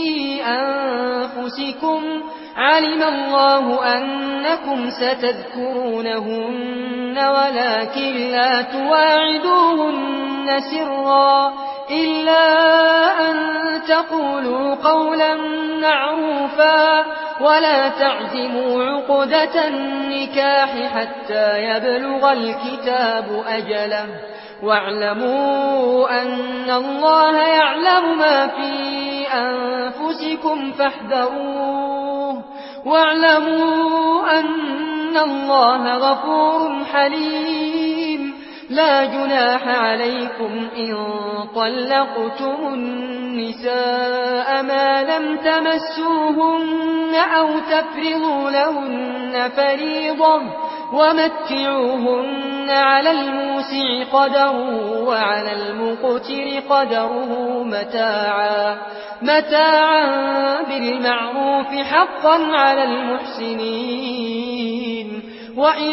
Speaker 1: أنفسكم، علم الله أنكم ستذكرونهن ولكن لا تواعدوهن سرا إلا أن تقولوا قولا معروفا، ولا تعزموا عقدة النكاح حتى يبلغ الكتاب أجله، واعلموا أن الله يعلم ما في أنفسكم فاحذروه، واعلموا أن الله غفور حليم. لا جناح عليكم إن طلقتم النساء ما لم تمسوهن أو تفرضوا لهن فريضة، ومتعوهن على الموسع قدره وعلى المقتر قدره متاعا متاعا بالمعروف حقا على المحسنين. وإن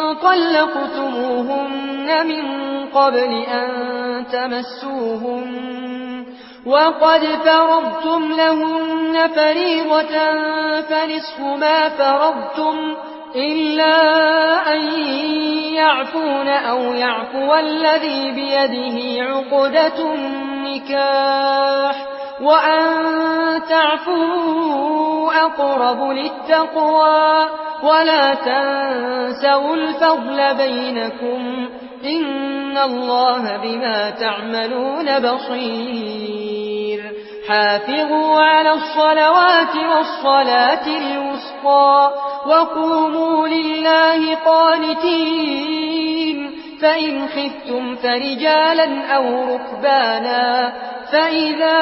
Speaker 1: طلقتموهن من قبل أن تمسوهن وقد فرضتم لهن فريضة فنصف ما فرضتم إلا أن يعفون أو يعفو الذي بيده عقدة النكاح، وأن تعفوا أقرب للتقوى، ولا تنسوا الفضل بينكم، إن الله بما تعملون بصير. حافظوا على الصلوات والصلاة الوسطى وقوموا لله قانتين، فإن خفتم فرجالا أو ركبانا، فإذا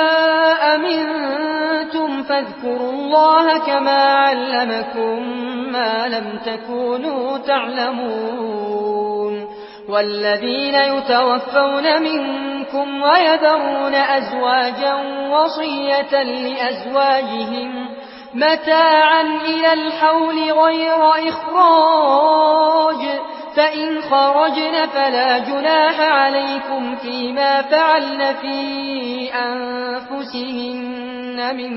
Speaker 1: أمنتم فاذكروا الله كما علمكم ما لم تكونوا تعلمون. والذين يتوفون منكم ويذرون أزواجا وصية لأزواجهم متاعا إلى الحول غير إخراج، فإن خرجن فلا جناح عليكم فيما فعلن في أنفسهن من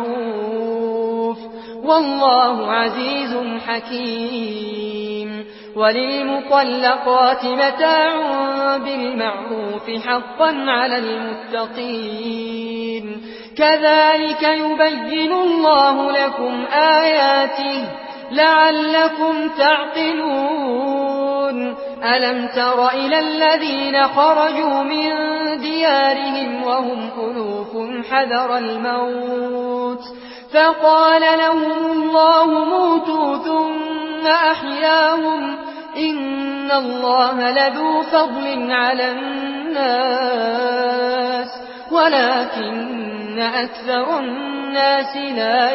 Speaker 1: معروف، والله عزيز حكيم. وللمطلقات متاع بالمعروف حقا على المتقين كذلك يبين الله لكم آياته لعلكم تعقلون ألم تر إلى الذين خرجوا من ديارهم وهم ألوف حذر الموت فقال لهم الله موتوا ثم أحياهم إن الله لذو فضل على الناس ولكن أكثر الناس لا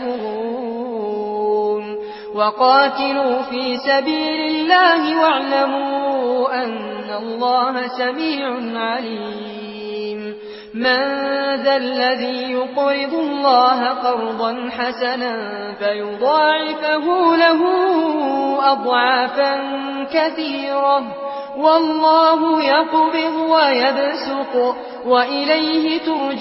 Speaker 1: يشكرون وقاتلوا في سبيل الله واعلموا أن الله سميع عليم من ذا الذي يقرض الله قرضا حسنا فيضاعفه له أضعافا كثيرة والله يقبض ويبسط وإليه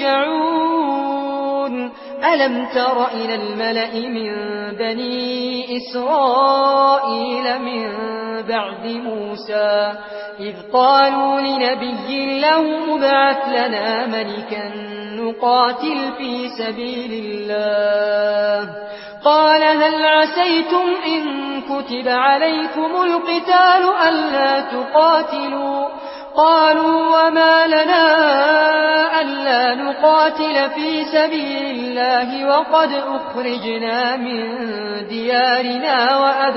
Speaker 1: ترجعون ألم تر إلى الملأ من بني إسرائيل من بعد موسى إذ قالوا لنبي له مبعث لنا ملكا نقاتل في سبيل الله قال هل عسيتم إن كتب عليكم القتال ألا تقاتلوا قالوا وما لنا ألا نقاتل في سبيل الله وقد أخرجنا من ديارنا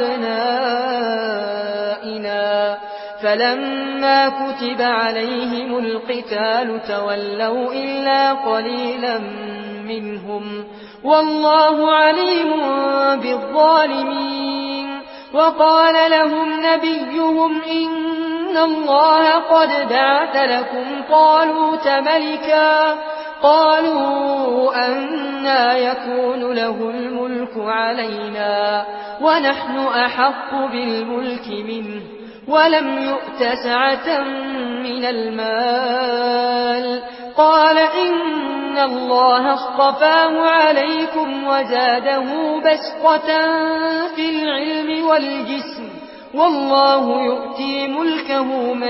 Speaker 1: وأبنائنا فلما كتب عليهم القتال تولوا إلا قليلا منهم والله عليم بالظالمين وقال لهم نبيهم إن الله قد بعث لكم طالوت ملكا قالوا أنى يكون له الملك علينا ونحن أحق بالملك منه ولم يؤت سعة من المال قال إن الله اصطفاه عليكم وزاده بسطة في العلم والجسم والله يؤتي ملكه من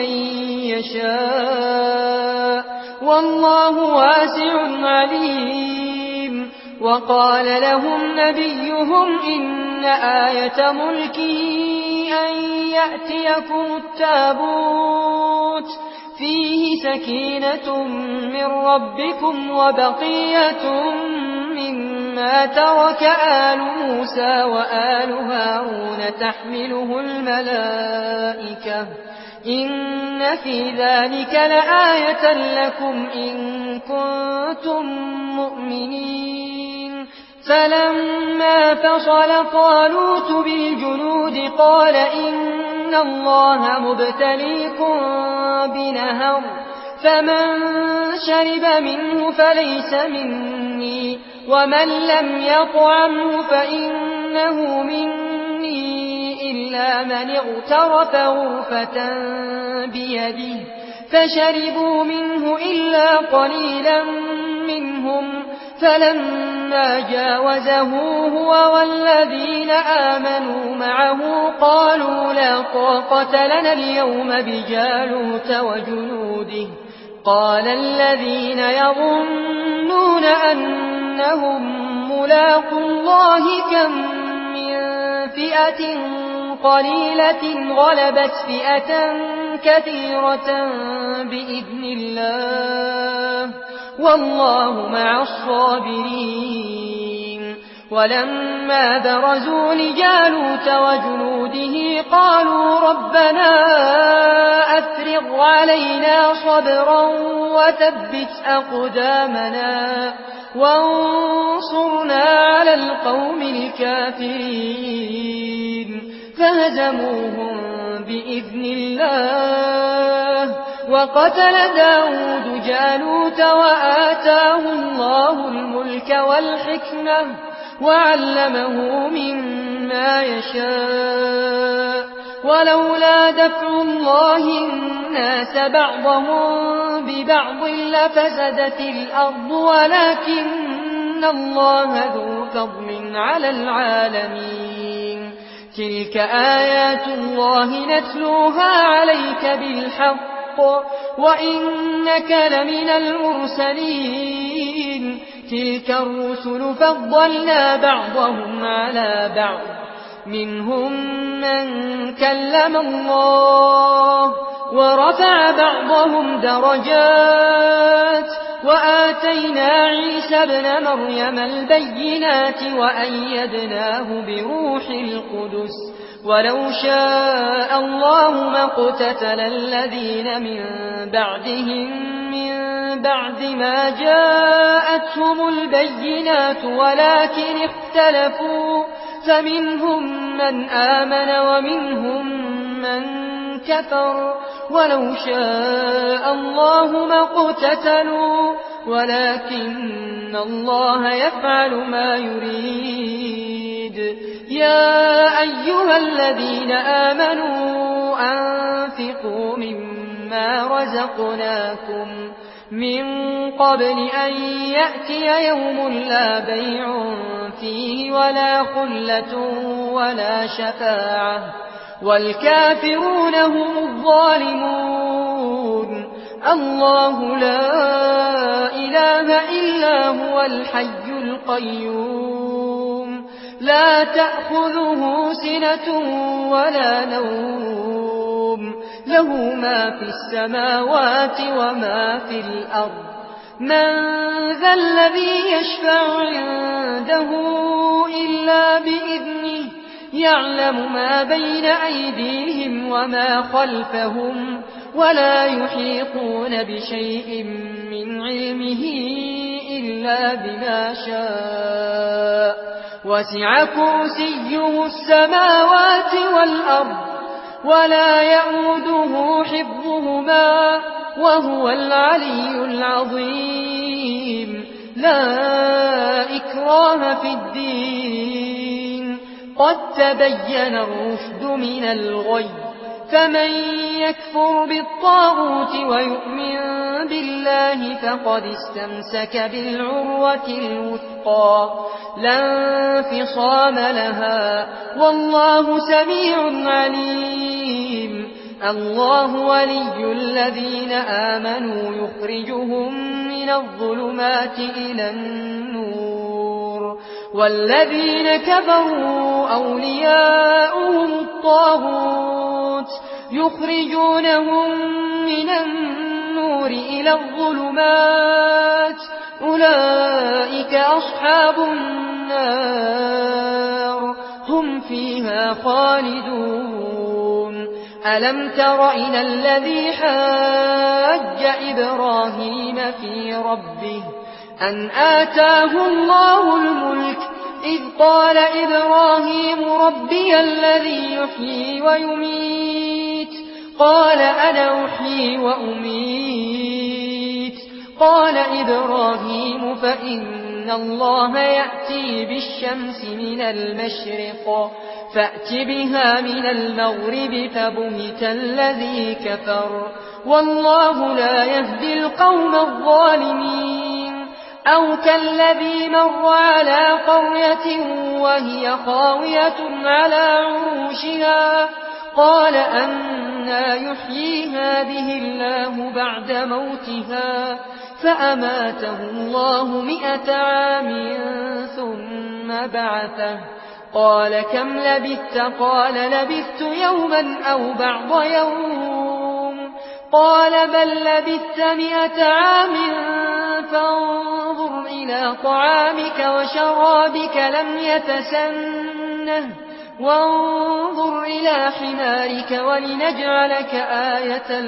Speaker 1: يشاء والله واسع عليم وقال لهم نبيهم إن آية ملكه أن يأتيكم التابوت فيه سكينة من ربكم وبقية مما ترك آل موسى وآل هارون تحمله الملائكة إن في ذلك لآية لكم إن كنتم مؤمنين فلما فصل طالوت بالجنود قال إن الله مبتليكم بنهر فمن شرب منه فليس مني ومن لم يطعمه فإنه مني إلا من اغترف غرفة بيده فشربوا منه إلا قليلا منهم فلما جاوزه هو والذين آمنوا معه قالوا لا طاقة لنا اليوم بجالوت وجنوده قال الذين يظنون أنهم ملاقوا الله كم من فئة قليلة غلبت فئة كثيرة بإذن الله والله مع الصابرين ولما برزوا لجالوت وجنوده قالوا ربنا أفرغ علينا صبرا وثبت أقدامنا وانصرنا على القوم الكافرين فهزموهم بإذن الله وقتل داود جالوت وآتاه الله الملك والحكمة وعلمه مما يشاء ولولا دفع الله الناس بعضهم ببعض لفسدت الأرض ولكن الله ذو فضل على العالمين تلك آيات الله نتلوها عليك بالحق وإنك لمن المرسلين تلك الرسل فضلنا بعضهم على بعض منهم من كلم الله ورفع بعضهم درجات وآتينا عيسى ابن مريم البينات وأيدناه بروح القدس ولو شاء الله ما اقتتل الذين من بعدهم من بعد ما جاءتهم البينات ولكن اختلفوا فمنهم من آمن ومنهم من كفر ولو شاء الله ما اقتتلوا ولكن الله يفعل ما يريد يا أيها الذين آمنوا أنفقوا مما رزقناكم من قبل أن يأتي يوم لا بيع فيه ولا خلة ولا شفاعة والكافرون هم الظالمون الله لا إله إلا هو الحي القيوم لا تأخذه سنة ولا نوم له ما في السماوات وما في الأرض من ذا الذي يشفع عنده إلا بإذنه يعلم ما بين أيديهم وما خلفهم ولا يحيطون بشيء من علمه إلا بما شاء وسع كرسيه السماوات والأرض ولا يئوده حفظهما وهو العلي العظيم لا إكراه في الدين قد تبين الرشد من الغي فمن يكفر بالطاغوت ويؤمن بالله فقد استمسك بالعروة الوثقى لا انفصام لها والله سميع عليم الله ولي الذين آمنوا يخرجهم من الظلمات إلى النور والذين كفروا أولياؤهم الطاغوت يخرجونهم من النور إلى الظلمات أولئك أصحاب النار هم فيها خالدون ألم تر إلى الذي حاج إبراهيم في ربه أن آتاه الله الملك إذ قال إبراهيم ربي الذي يحيي ويميت قال أنا أحيي وأميت قال إبراهيم فإن الله يأتي بالشمس من المشرق فأت بها من المغرب فبهت الذي كفر والله لا يهدي القوم الظالمين أو كالذي مر على قرية وهي خاوية على عروشها قال أنى يحيي هذه الله بعد موتها فأماته الله مئة عام ثم بعثه قال كم لبثت قال لبثت يوما أو بعض يوم قال بل لبثت مئة عام فانظر إلى طعامك وشرابك لم يتسنه وانظر إلى حمارك ولنجعلك آية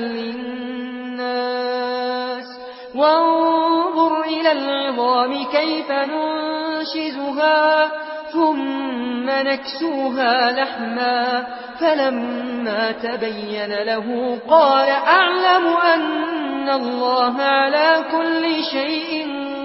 Speaker 1: للناس وانظر إلى العظام كيف ننشزها ثم نكسوها لحما فلما تبين له قال أعلم أن الله على كل شيء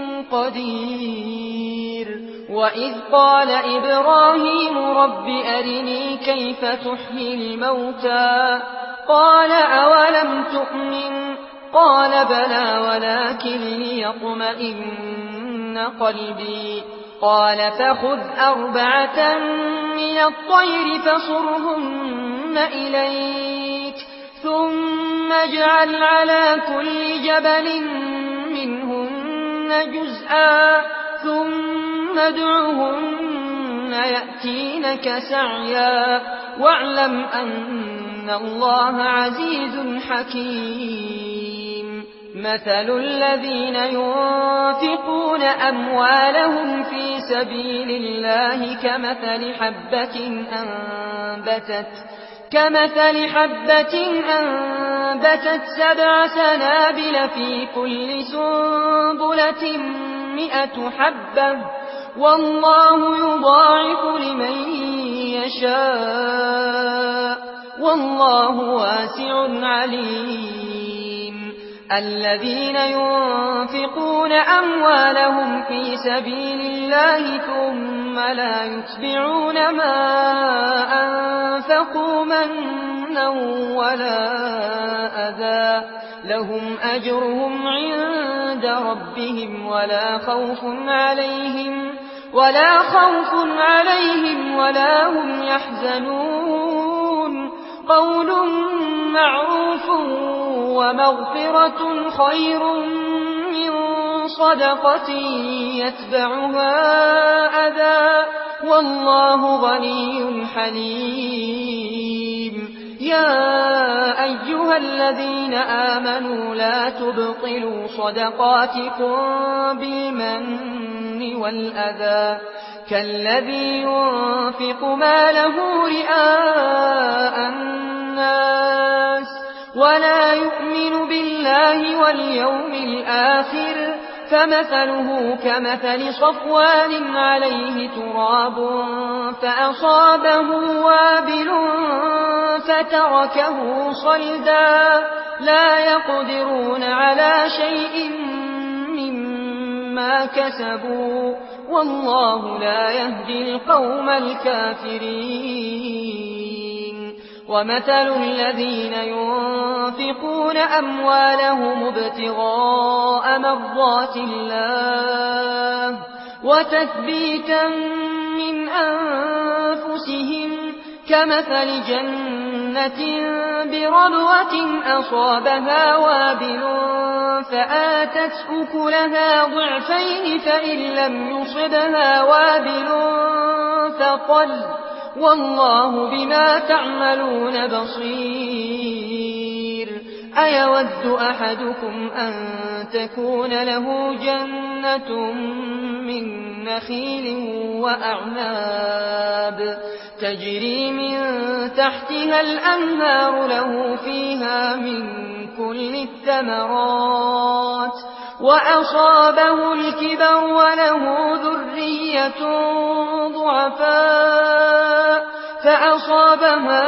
Speaker 1: قدير وإذ قال إبراهيم رب أرني كيف تحيي الموتى قال أولم تؤمن قال بلى ولكن ليطمئن قلبي قال فخذ أربعة من الطير فصرهن إليك ثم اجعل على كل جبل منهن جزءا ثم ادعهن يأتينك سعيا واعلم أن الله عزيز حكيم مثل الذين ينفقون أموالهم في سبيل الله كمثل حبة أنبتت كمثل حبة أنبتت سبع سنابل في كل سنبلة مئة حبة والله يضاعف لمن يشاء والله واسع عليم الذين ينفقون أموالهم في سبيل الله ثم لا يتبعون ما أنفقوا منا ولا أذى لهم أجرهم عند ربهم ولا خوف عليهم ولا خوف عليهم ولا هم يحزنون قول معروف ومغفرة خير من صدقة يتبعها أذى والله غني حليم يا أيها الذين آمنوا لا تبطلوا صدقاتكم بالمن والأذى كالذي ينفق ماله رئاء الناس ولا يؤمن بالله واليوم الآخر فمثله كمثل صفوان عليه تراب فأصابه وابل فتركه صلدا لا يقدرون على شيء مما كسبوا والله لا يهدي القوم الكافرين ومثل الذين ينفقون أموالهم ابتغاء مرضات الله وتثبيتا من أنفسهم كمثل جنة بربوة أصابها وابل فآتت أكلها ضعفين فإن لم يصبها وابل فطل والله بما تعملون بصير أيود أحدكم أن تكون له جنة من نخيل وأعناب تجري من تحتها الأنهار له فيها من كل الثمرات وأصابه الكبر وله ذرية ضعفاء فأصابها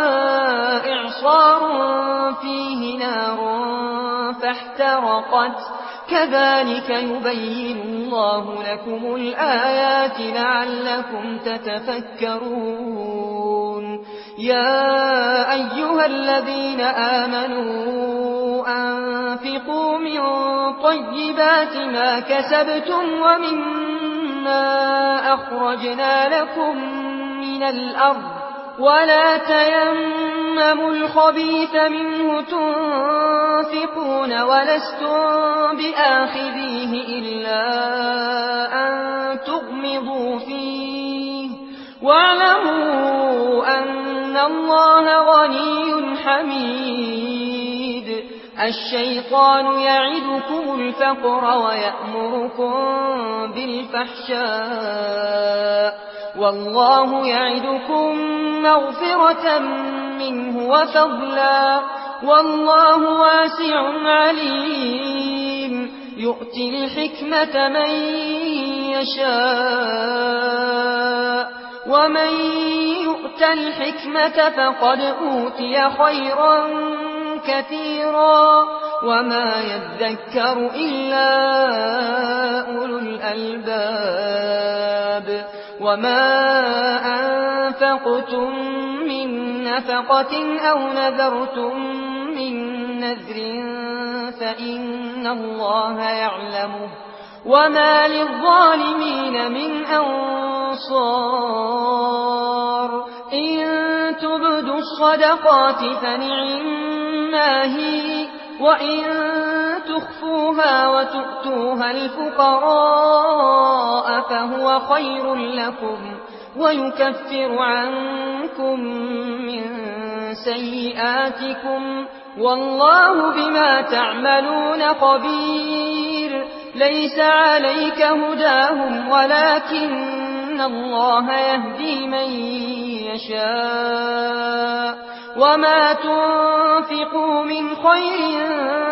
Speaker 1: إعصار فيه نار فاحترقت كذلك يبين الله لكم الآيات لعلكم تتفكرون يا أيها الذين آمنوا أنفقوا من طيبات ما كسبتم ومما أخرجنا لكم من الأرض ولا تيمموا الخبيث منه تنفقون ولستم بآخذيه إلا أن تغمضوا فيه واعلموا أن الله غني حميد الشيطان يعدكم الفقر ويأمركم بالفحشاء والله يعدكم مغفرة منه وفضلا والله واسع عليم يؤتي الحكمة من يشاء ومن يؤت الحكمة فقد أوتي خيرا كثيرا وما يذكر إلا أولو الألباب وما أنفقتم من نفقة أو نذرتم من نذر فإن الله يعلمه وما للظالمين من أنصار إن تبدوا الصدقات فنعما هي وإن تخفوها وتؤتوها الفقراء فهو خير لكم ويكفر عنكم من سيئاتكم والله بما تعملون خبير ليس عليك هداهم ولكن الله يهدي من يشاء وما تنفقوا من خير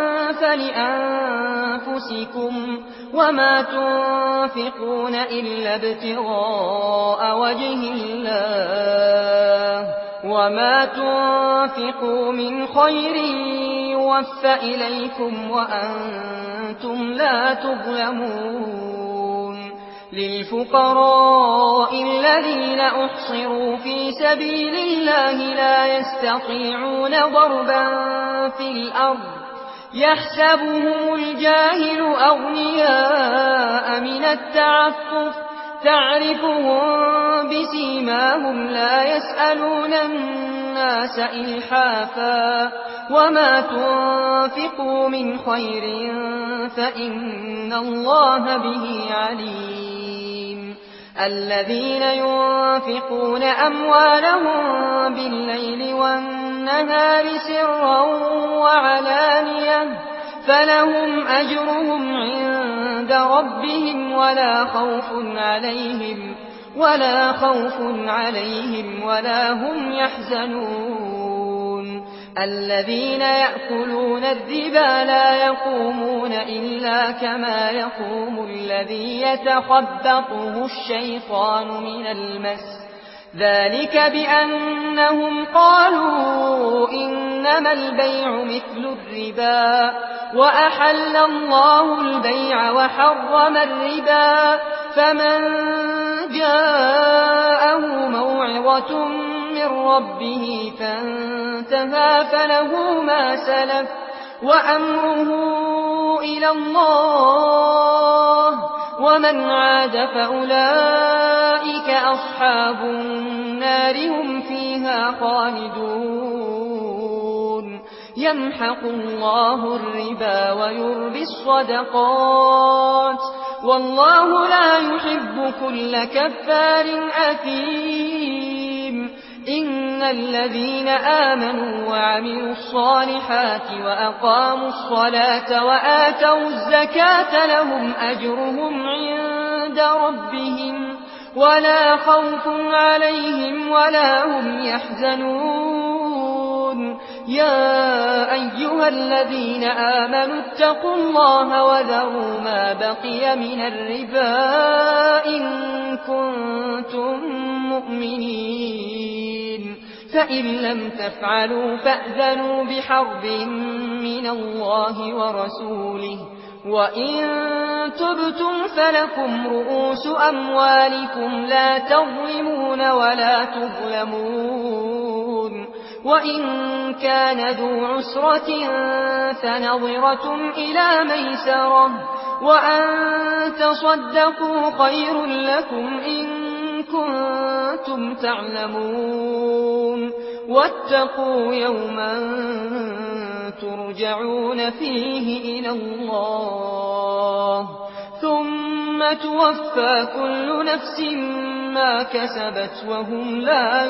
Speaker 1: فلأنفسكم وما تنفقون إلا ابتغاء وجه الله وما تنفقوا من خير يوفى إليكم وأنتم لا تظلمون للفقراء الذين أحصروا في سبيل الله لا يستطيعون ضربا في الأرض يحسبهم الجاهل أغنياء من التعفف تعرفهم بسيماهم لا يسألون الناس إلحافا وما تنفقوا من خير فإن الله به عليم الذين ينفقون أموالهم بالليل والنهار سرا وعلانية فلهم أجرهم عند ربهم ولا خوف عليهم ولا خوف عليهم ولا هم يحزنون الذين يأكلون الربا لا يقومون إلا كما يقوم الذي يتخبطه الشيطان من المس ذلك بأنهم قالوا إنما البيع مثل الربا وأحل الله البيع وحرم الربا فمن جاءه موعظة من ربه فانتهى فله ما سلف وأمره إلى الله ومن عاد فأولئك أصحاب النار هم فيها خالدون يمحق الله الربا ويربي الصدقات والله لا يحب كل كفار أثيم إن الذين آمنوا وعملوا الصالحات وأقاموا الصلاة وآتوا الزكاة لهم أجرهم عند ربهم ولا خوف عليهم ولا هم يحزنون يا أيها الذين آمنوا اتقوا الله وذروا ما بقي من الربا إن كنتم مؤمنين فإن لم تفعلوا فأذنوا بحرب من الله ورسوله وإن تبتم فلكم رؤوس أموالكم لا تظلمون ولا تظلمون وإن كان ذو عسرة فنظرة إلى ميسرة وأن تصدقوا خير لكم إن كنتم تعلمون واتقوا يوما ترجعون فيه إلى الله ثم توفى كل نفس ما كسبت وهم لا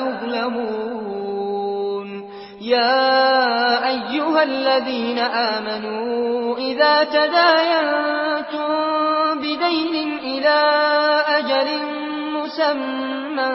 Speaker 1: يظلمون يا أيها الذين آمنوا إذا تداينتم بدين إلى أجل مسمى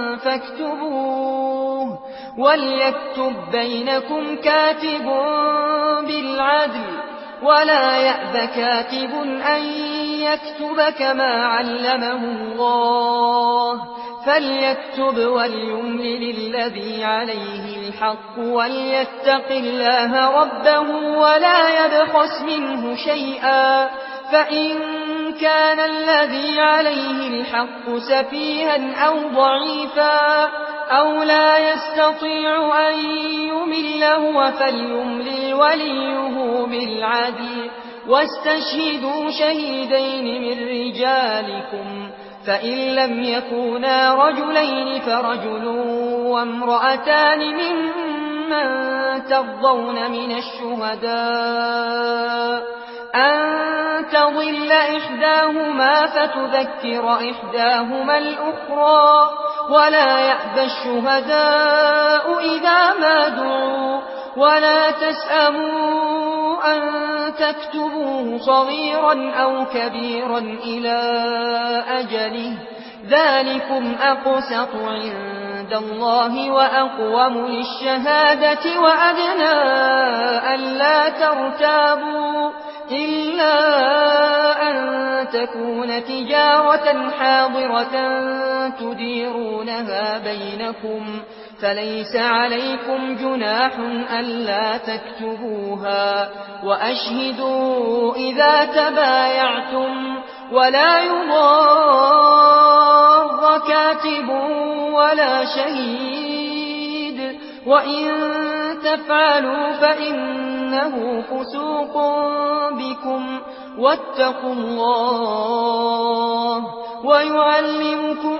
Speaker 1: فاكتبوه وليكتب بينكم كاتب بالعدل ولا يأب كاتب أن يكتب كما علمه الله فليكتب وليملل الذي عليه الحق وليتق الله ربه ولا يبخس منه شيئا فإن كان الذي عليه الحق سفيها أو ضعيفا أو لا يستطيع أن يمل هو فليملل وليه بالعدل واستشهدوا شهيدين من رجالكم فإن لم يكونا رجلين فرجل وامرأتان ممن ترضون من الشهداء أن تضل إحداهما فتذكر إحداهما الأخرى ولا يأبى الشهداء إذا ما دعوا ولا تسأموا أن تكتبوه صغيرا أو كبيرا إلى أجله ذلكم أقسط عند الله وأقوم للشهادة وأدنى ألا ترتابوا إلا أن تكون تجارة حاضرة تديرونها بينكم فليس عليكم جناح ألا تكتبوها وأشهدوا إذا تبايعتم ولا يضار كاتب ولا شهيد وإن تفعلوا فإنه فسوق بكم واتقوا الله ويعلمكم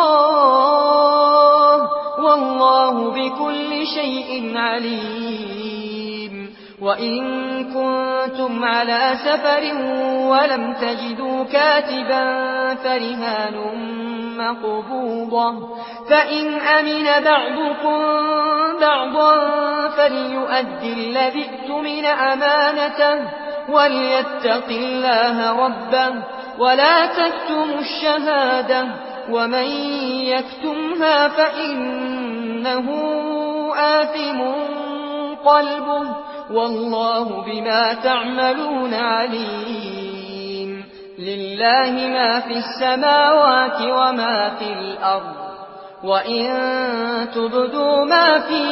Speaker 1: الله والله بكل شيء عليم وإن كنتم على سفر ولم تجدوا كاتبا فرهان مقبوضة فإن أمن بعضكم بعضا فليؤدي الذي اؤتمن أمانته وليتق الله ربه ولا تكتموا الشهادة ومن يكتمها فإنه آثم قلبه والله بما تعملون عليم لله ما في السماوات وما في الأرض وإن تبدوا ما في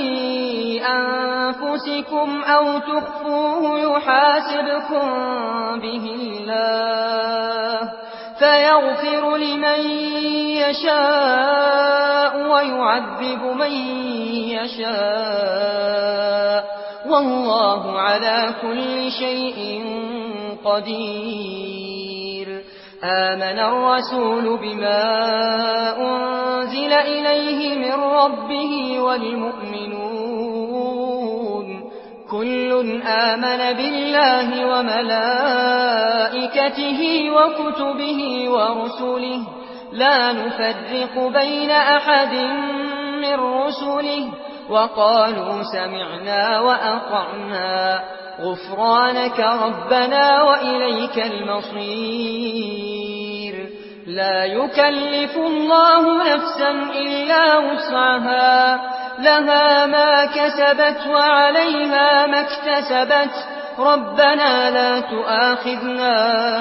Speaker 1: أنفسكم أو تخفوه يحاسبكم به الله فيغفر لمن يشاء ويعذب من يشاء والله على كل شيء قدير آمن الرسول بما أنزل إليه من ربه والمؤمنون كل آمن بالله وملائكته وكتبه ورسله لا نفرق بين أحد من رسله وقالوا سمعنا وأطعنا غفرانك ربنا وإليك المصير لا يكلف الله نفسا إلا وسعها لها ما كسبت وعليها ما اكتسبت ربنا لا تؤاخذنا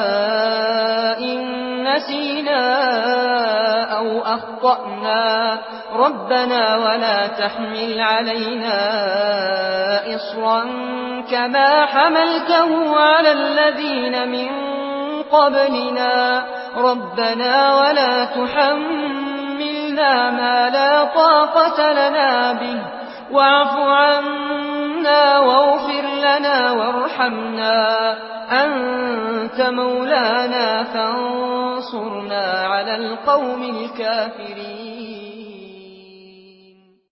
Speaker 1: إن نسينا أو أخطأنا ربنا ولا تحمل علينا إصرا كما حملته على الذين من قبلنا ربنا ولا تحملنا ما لا طاقة لنا به واعف عنا واغفر لنا وارحمنا أنت مولانا فانصرنا على القوم الكافرين